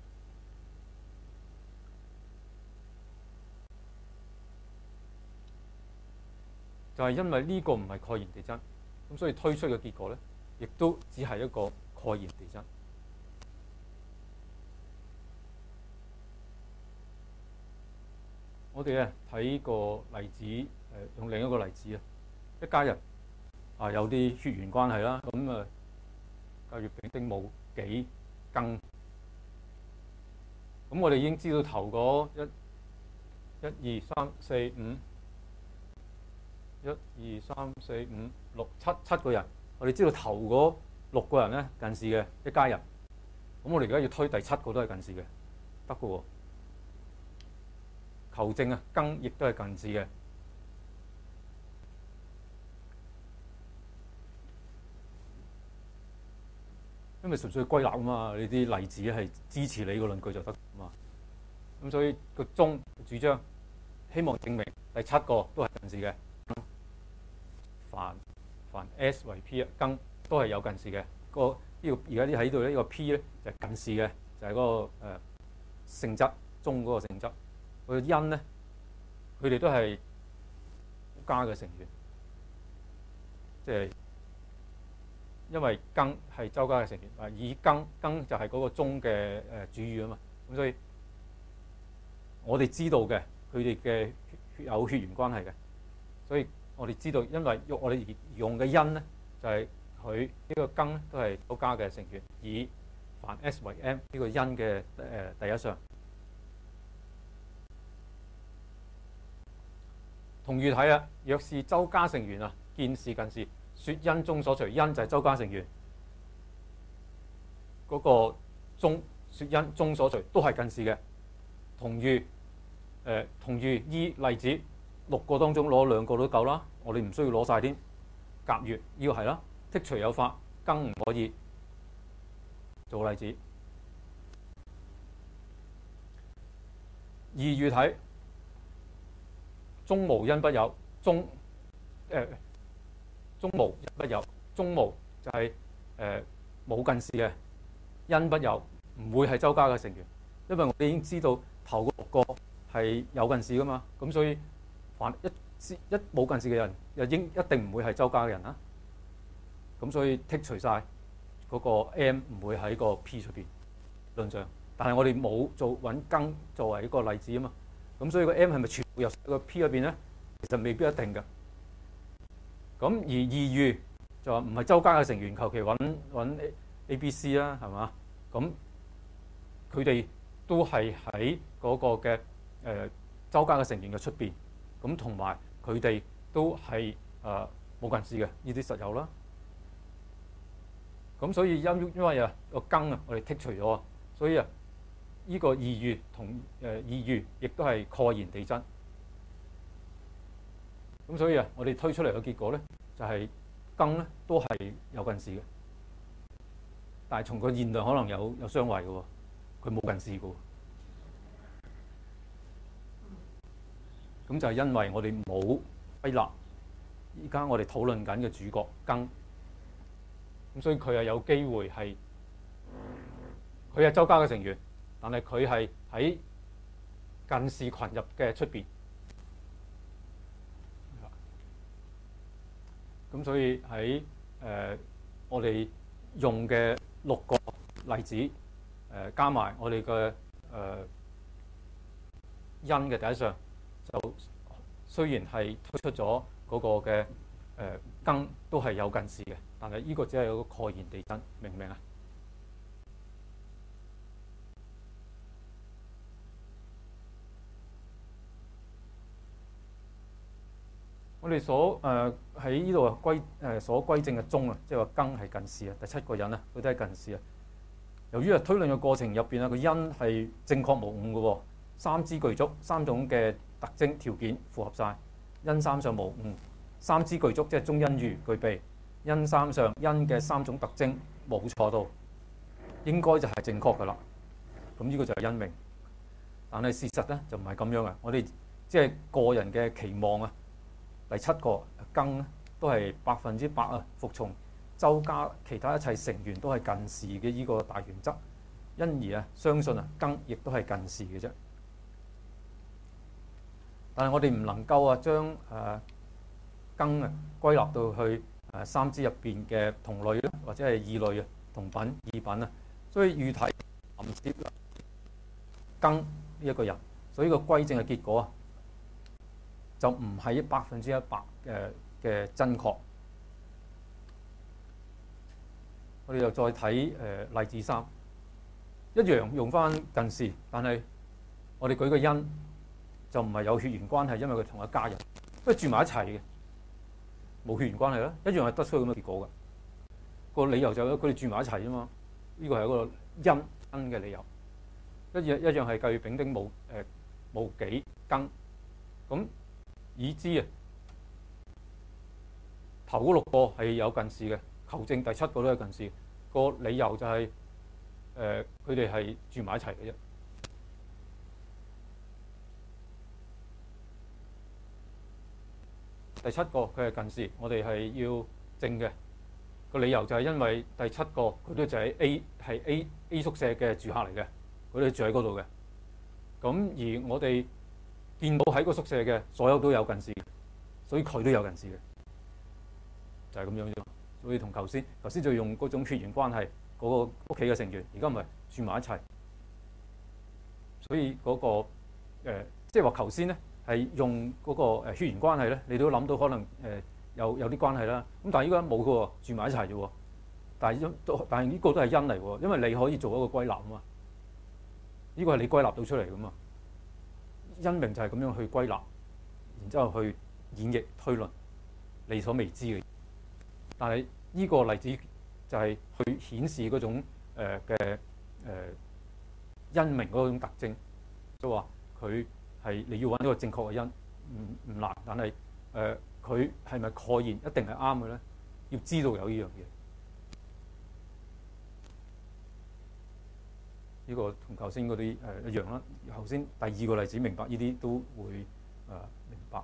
就係因為呢個唔係蓋然地真，咁所以推出嘅結果咧，亦都只係一個蓋然地真。我哋咧睇個例子，誒用另一個例子啊，一家人啊有啲血緣關係啦，咁啊甲乙丙丁戊己庚，咁我哋已經知道頭嗰一、一二三四五。一二三四五六七七個人，我哋知道頭嗰六個人咧近視嘅一家人，咁我哋而家要推第七個都係近視嘅，得嘅喎。求證啊，庚亦都係近視嘅，因為純粹歸納啊嘛，你啲例子係支持你個論據就得啊嘛。咁所以個宗主張希望證明第七個都係近視嘅。 凡凡 S 為 P 啊，庚都係有近視嘅。個呢個而家啲喺度咧，呢個 P 咧就係近視嘅，就係嗰個誒性質中嗰個性質。個因咧，佢哋都係家嘅成員，即係因為庚係周家嘅成員啊，以庚庚就係嗰個中嘅誒主語啊嘛，咁所以我哋知道嘅佢哋嘅有血緣關係嘅，所以我哋知道，因為用我哋用嘅因咧就係佢呢個庚都係周家嘅成員，以凡 S 為 M 呢個因嘅誒第一項。同喻睇啊，若是周家成員啊，見是近視，說因中所隨，因就係周家成員嗰、那個中，說因中所隨都係近視嘅。同喻誒、呃，同喻依例子六個當中攞兩個都夠啦，我哋唔需要攞晒添。甲乙呢個係啦，剔除有法，庚唔可以做例子。二喻睇。中無因不有，中誒、呃、中無因不有，中無就係誒冇近視嘅，因不有唔會係周家嘅成員，因為我哋已經知道頭嗰六個係有近視噶嘛，咁所以凡一一冇近視嘅人，又應一定唔會係周家嘅人啦。咁所以剔除晒嗰個 M 唔會喺個 P 出邊論上，但係我哋冇做揾庚作為一個例子啊嘛。咁所以個 M 係咪全部入個 P 入邊咧？其實未必一定嘅。咁而二喻就話唔係周家嘅成員，求其揾揾 A、B、C 啦，係嘛？咁佢哋都係喺嗰個嘅誒、呃、周家嘅成員嘅出邊。咁同埋佢哋都係誒冇近視嘅，呢啲實有啦。咁所以因因為啊個庚啊，我哋剔除咗，所以啊。呢個二喻同誒二喻亦都係蓋然地真，咁所以啊，我哋推出嚟嘅結果咧，就係庚咧都係有近視嘅，但係從個現量可能有有相違嘅喎，佢冇近視嘅喎，咁就係因為我哋冇歸納，依家我哋討論緊嘅主角庚，咁所以佢係有機會係佢係周家嘅成員。但係佢係喺近視群入嘅出邊，咁所以喺誒、呃、我哋用嘅六個例子誒、呃、加埋我哋嘅誒因嘅第一項，就雖然係推出咗嗰個嘅誒庚都係有近視嘅，但係呢個只係有個蓋然地真，明唔明啊？我哋所誒喺呢度啊歸誒所歸正嘅中啊，即係話庚係近視啊，第七個人啊，佢都係近視啊。由於啊推論嘅過程入邊啊，個因係正確無誤嘅喎，三支具足，三種嘅特徵條件符合晒，因三上無誤，三支具足即係中因喻具備，因三上因嘅三種特徵冇錯到，應該就係正確㗎啦。咁呢個就係因明，但係事實咧就唔係咁樣啊。我哋即係個人嘅期望啊。第七個庚咧都係百分之百啊，服從周家其他一切成員都係近視嘅呢個大原則，因而啊相信啊庚亦都係近視嘅啫。但係我哋唔能夠啊將誒庚啊歸納到去誒三支入邊嘅同類咧，或者係異類啊同品異品啊，所以喻體含攝庚呢一個人，所以個歸正嘅結果啊。就唔係百分之一百嘅嘅真確。我哋又再睇誒例子三，一樣用翻近視，但係我哋舉個因就唔係有血緣關係，因為佢同一家人，都係住埋一齊嘅，冇血緣關係啦，一樣係得出咁嘅結果嘅。個理由就係佢哋住埋一齊啫嘛，呢個係一個因因嘅理由。一樣一樣係計丙丁戊誒戊己庚咁。已知啊，頭嗰六個係有近視嘅，求證第七個都係近視。個理由就係誒佢哋係住埋一齊嘅啫。 第七個佢係近視，我哋係要正嘅。個理由就係因為第七個佢都就係 A 係 A A 宿舍嘅住客嚟嘅，佢哋住喺嗰度嘅。咁而我哋見到喺個宿舍嘅所有都有近視，所以佢都有近視嘅，就係、是、咁樣啫。所以同頭先頭先就用嗰種血緣關係嗰、那個屋企嘅成員，而家唔係住埋一齊，所以嗰、那個誒即係話頭先咧係用嗰個誒血緣關係咧，你都諗到可能誒有有啲關係啦。咁但係依家冇嘅喎，住埋一齊啫喎。但係因但係呢個都係因嚟喎，因為你可以做一個歸納啊嘛。呢、這個係你歸納到出嚟噶嘛。因明就係咁樣去歸納，然之後去演繹推論你所未知嘅。但係呢個例子就係去顯示嗰種誒嘅誒因明嗰種特徵，即係話佢係你要揾一個正確嘅因，唔唔難，但係誒佢係咪確然一定係啱嘅咧？要知道有呢樣嘢。呢、這個同頭先嗰啲誒一樣啦。頭先第二個例子明白呢啲都會誒、呃、明白。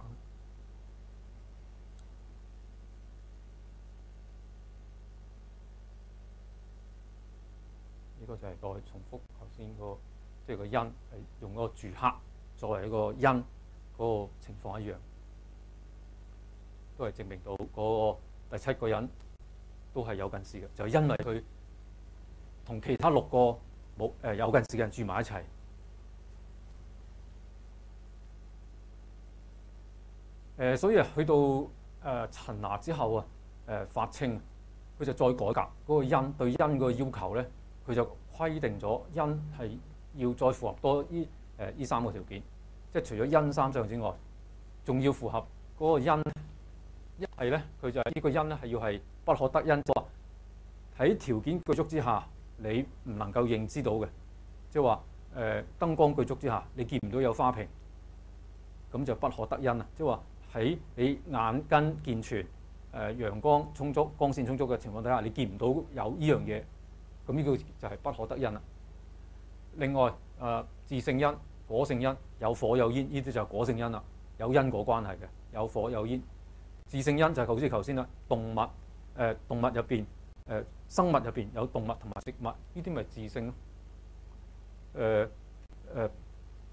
呢、這個就係再重複頭先個即係個因係用嗰個住客作為一個因嗰個情況一樣，都係證明到嗰個第七個人都係有近視嘅，就係、是、因為佢同其他六個冇誒有近視嘅人住埋一齊。誒，所以啊，去到誒陳拿之後啊，誒法清佢就再改革嗰個因對因個要求咧，佢就規定咗因係要再符合多呢誒呢三個條件，即係除咗因三項之外，仲要符合嗰個因一係咧，佢就係呢個因咧係要係不可得因，即係話喺條件具足之下，你唔能夠認知到嘅，即係話誒燈光具足之下，你見唔到有花瓶，咁就不可得因啊！即係話喺你眼根健全、誒、呃、陽光充足、光線充足嘅情況底下，你見唔到有呢樣嘢，咁呢個就係不可得因啦。另外誒、呃、自性因、果性因，有火有煙，呢啲就係果性因啦，有因果關係嘅，有火有煙。自性因就係好似頭先啦，動物誒、呃、動物入邊誒生物入邊有動物同埋植物，呢啲咪自性咯。誒、呃、誒、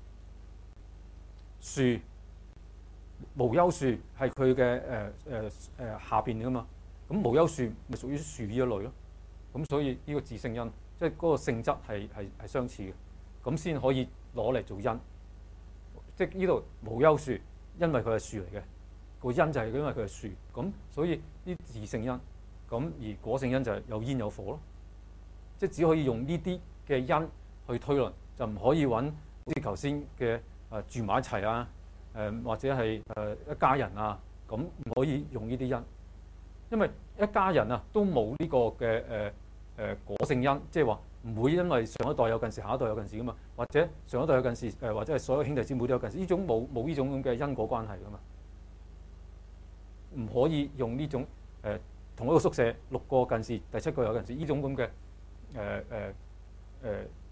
樹。無憂樹係佢嘅誒誒誒下邊噶嘛，咁無憂樹咪屬於樹呢一類咯。咁所以呢個自性因，即係嗰個性質係係係相似嘅，咁先可以攞嚟做因。即係呢度無憂樹，因為佢係樹嚟嘅，個因就係因為佢係樹，咁所以呢自性因。咁而果性因就係有煙有火咯。即係只可以用呢啲嘅因去推論，就唔可以揾好似頭先嘅誒住埋一齊啊。誒或者係誒一家人啊，咁唔可以用呢啲因，因為一家人啊都冇呢個嘅誒誒果性因，即係話唔會因為上一代有近視，下一代有近視噶嘛，或者上一代有近視誒，或者係所有兄弟姊妹都有近視，呢種冇冇呢種咁嘅因果關係噶嘛，唔可以用呢種誒、呃、同一個宿舍六個近視，第七個有近視呢種咁嘅誒誒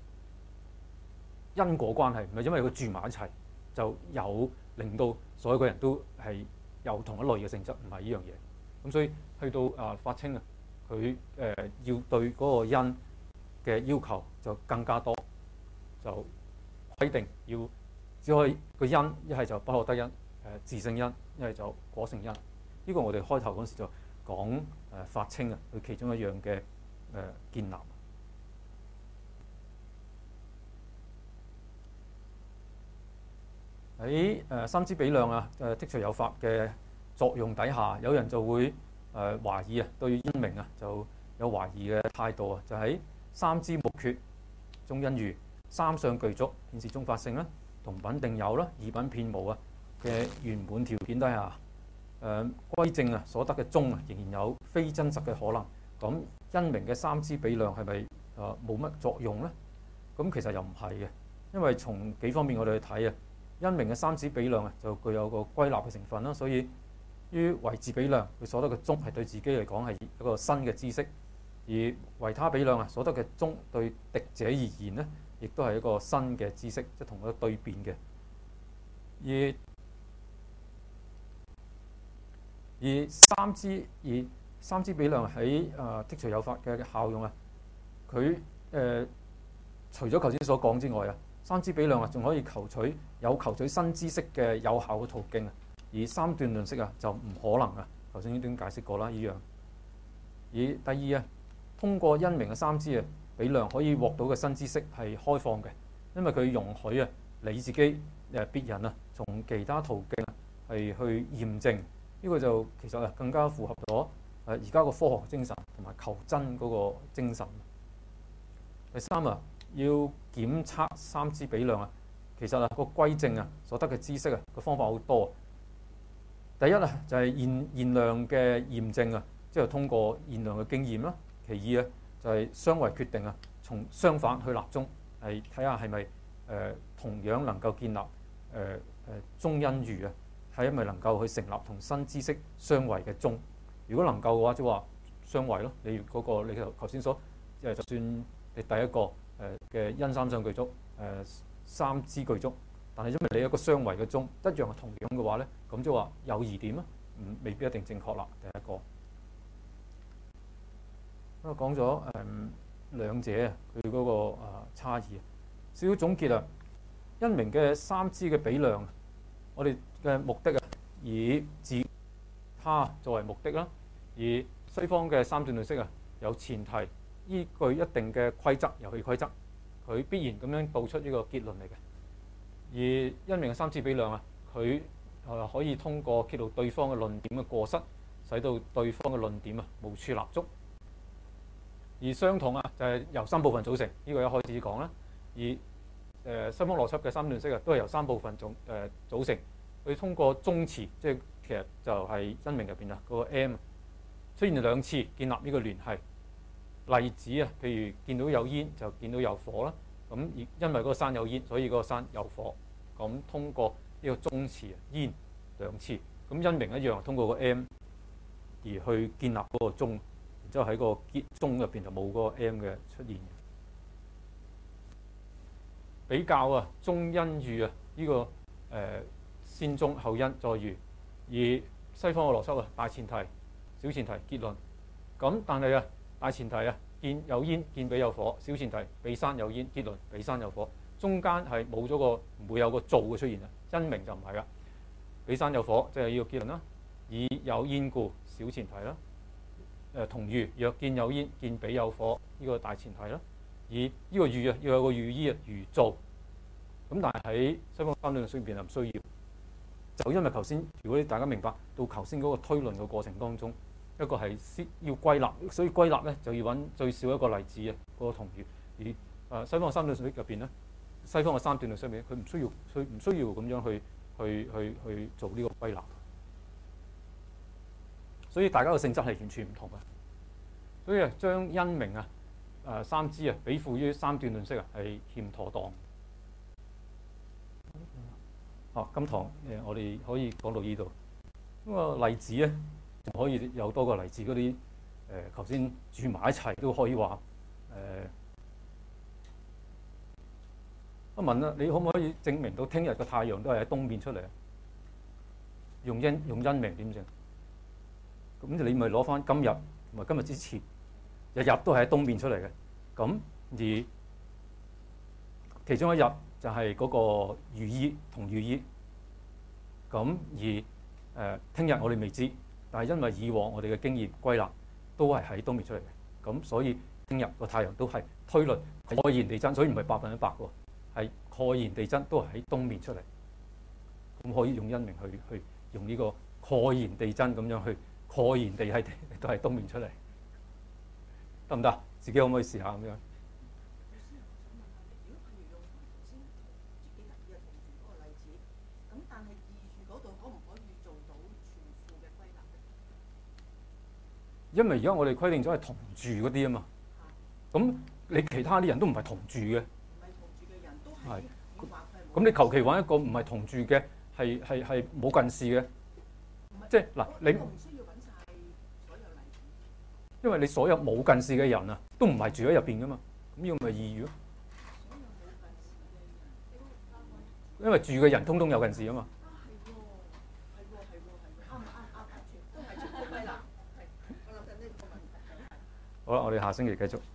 誒因果關係，唔係因為佢住埋一齊就有。令到所有嘅人都係有同一類嘅性質，唔係呢樣嘢。咁所以去到啊法清啊，佢誒、呃、要對嗰個因嘅要求就更加多，就規定要只可以個因一係就不可得因，誒、呃、自性因一係就果性因。呢、這個我哋開頭嗰時就講誒、呃、法清啊，佢其中一樣嘅誒、呃、建立。喺誒三支比量啊，誒剔除有法嘅作用底下，有人就會誒懷疑啊，對因明啊就有懷疑嘅態度啊，就喺三支無缺，中因餘，三相具足，顯示中法性啦，同品定有啦，二品遍無啊嘅圓滿條件底下，誒歸正啊所得嘅中啊仍然有非真實嘅可能。咁因明嘅三支比量係咪誒冇乜作用咧？咁其實又唔係嘅，因為從幾方面我哋去睇啊。因明嘅三支比量啊，就具有個歸納嘅成分啦，所以於唯自比量佢所得嘅中係對自己嚟講係一個新嘅知識，而唯他比量啊所得嘅中對敵者而言咧，亦都係一個新嘅知識，即係同佢對辯嘅。而而三支而三支比量喺誒剔除有法嘅效用啊，佢誒、呃、除咗頭先所講之外啊，三支比量啊仲可以求取有求取新知識嘅有效嘅途徑啊，而三段論式啊就唔可能啊。頭先已經解釋過啦，依樣。而第二啊，通過因明嘅三支啊比量可以獲到嘅新知識係開放嘅，因為佢容許啊你自己誒別人啊從其他途徑啊係去驗證。呢個就其實啊更加符合咗誒而家個科學精神同埋求真嗰個精神。第三啊，要檢測三支比量啊，其實啊個歸正啊所得嘅知識啊個方法好多。第一啊就係現現量嘅驗證啊，即係通過現量嘅經驗啦。其二啊就係相違決定啊，從相反去立宗，係睇下係咪誒同樣能夠建立誒誒宗因喻啊。係因為能夠去成立同新知識相違嘅宗，如果能夠嘅話，即係話相違咯。你嗰、那個你頭先所誒，就算你第一個誒嘅因三相具足誒、呃、三支具足，但係因為你有一個相違嘅宗一樣係同樣嘅話咧，咁即係話有疑點啊，唔未必一定正確啦。第一個咁啊，講咗誒兩者佢嗰個啊差異，少少總結啊，因明嘅三支嘅比量，我哋嘅目的啊，以自他作為目的啦。而西方嘅三段論式啊，有前提，依據一定嘅規則、遊戲規則，佢必然咁樣導出呢個結論嚟嘅。而因明嘅三支比量啊，佢誒可以通過揭露對方嘅論點嘅過失，使到對方嘅論點啊無處立足。而相同啊，就係、是、由三部分組成，呢、這個一開始講啦。而誒、呃、西方邏輯嘅三段式啊，都係由三部分組誒、呃、組成。佢通過宗詞，即係其實就係因明入邊啊嗰個 M 出現兩次，建立呢個聯繫例子啊。譬如見到有煙就見到有火啦。咁因為嗰個山有煙，所以嗰個山有火。咁通過呢個宗詞啊煙兩次，咁因明一樣通過個 M 而去建立嗰個宗，然之後喺個結宗入邊就冇嗰個 M 嘅出現。比較啊宗因喻啊呢個誒。呃先宗後因再喻，而西方嘅邏輯啊，大前提、小前提、結論。咁但係啊，大前提啊，見有煙見彼有火；小前提彼山有煙，結論彼山有火。中間係冇咗個唔會有個造嘅出現啊，因明就唔係噶。彼山有火，即係呢個結論啦。以有煙故，小前提啦。誒同喻，若見有煙見彼有火，呢、這個大前提啦。而呢個喻啊，要有個寓意啊，如造。咁但係喺西方三段論裏邊係唔需要。就因為頭先，如果大家明白到頭先嗰個推論嘅過程當中，一個係先要歸納，所以歸納咧就要揾最少一個例子啊，嗰、那個同語。而誒西方嘅三段論入邊咧，西方嘅三段論上面，佢唔需要，佢唔需要咁樣去去去去做呢個歸納。所以大家嘅性質係完全唔同嘅。所以啊，將因明啊誒三支啊比附於三段論式啊係欠妥當。啊，今堂誒，我哋可以講到呢度。咁個例子咧，仲可以有多個例子嗰啲誒，頭先住埋一齊都可以話誒。我問啦，你可唔可以證明到聽日個太陽都係喺東面出嚟啊？用因用因明點證？咁你咪攞翻今日同埋今日之前，日日都係喺東面出嚟嘅。咁而其中一日就係嗰個寓意同寓意，咁而誒聽日我哋未知，但係因為以往我哋嘅經驗歸納都係喺東面出嚟嘅，咁所以聽日個太陽都係推論蓋然地真，所以唔係百分之百喎，係蓋然地真都係喺東面出嚟，咁可以用因明去去用呢個蓋然地真咁樣去蓋然地係都係東面出嚟，得唔得？自己可唔可以試下咁樣？因為而家我哋規定咗係同住嗰啲啊嘛，咁你其他啲人都唔係同住嘅，唔係同住嘅人都係，咁你求其揾一個唔係同住嘅，係係係冇近視嘅，即係嗱你唔需要揾晒所有例子，因為你所有冇近視嘅人啊，都唔係住喺入邊噶嘛，咁呢個咪異語咯。因為住嘅人通通有近視啊嘛。 好啦，我哋下星期繼續。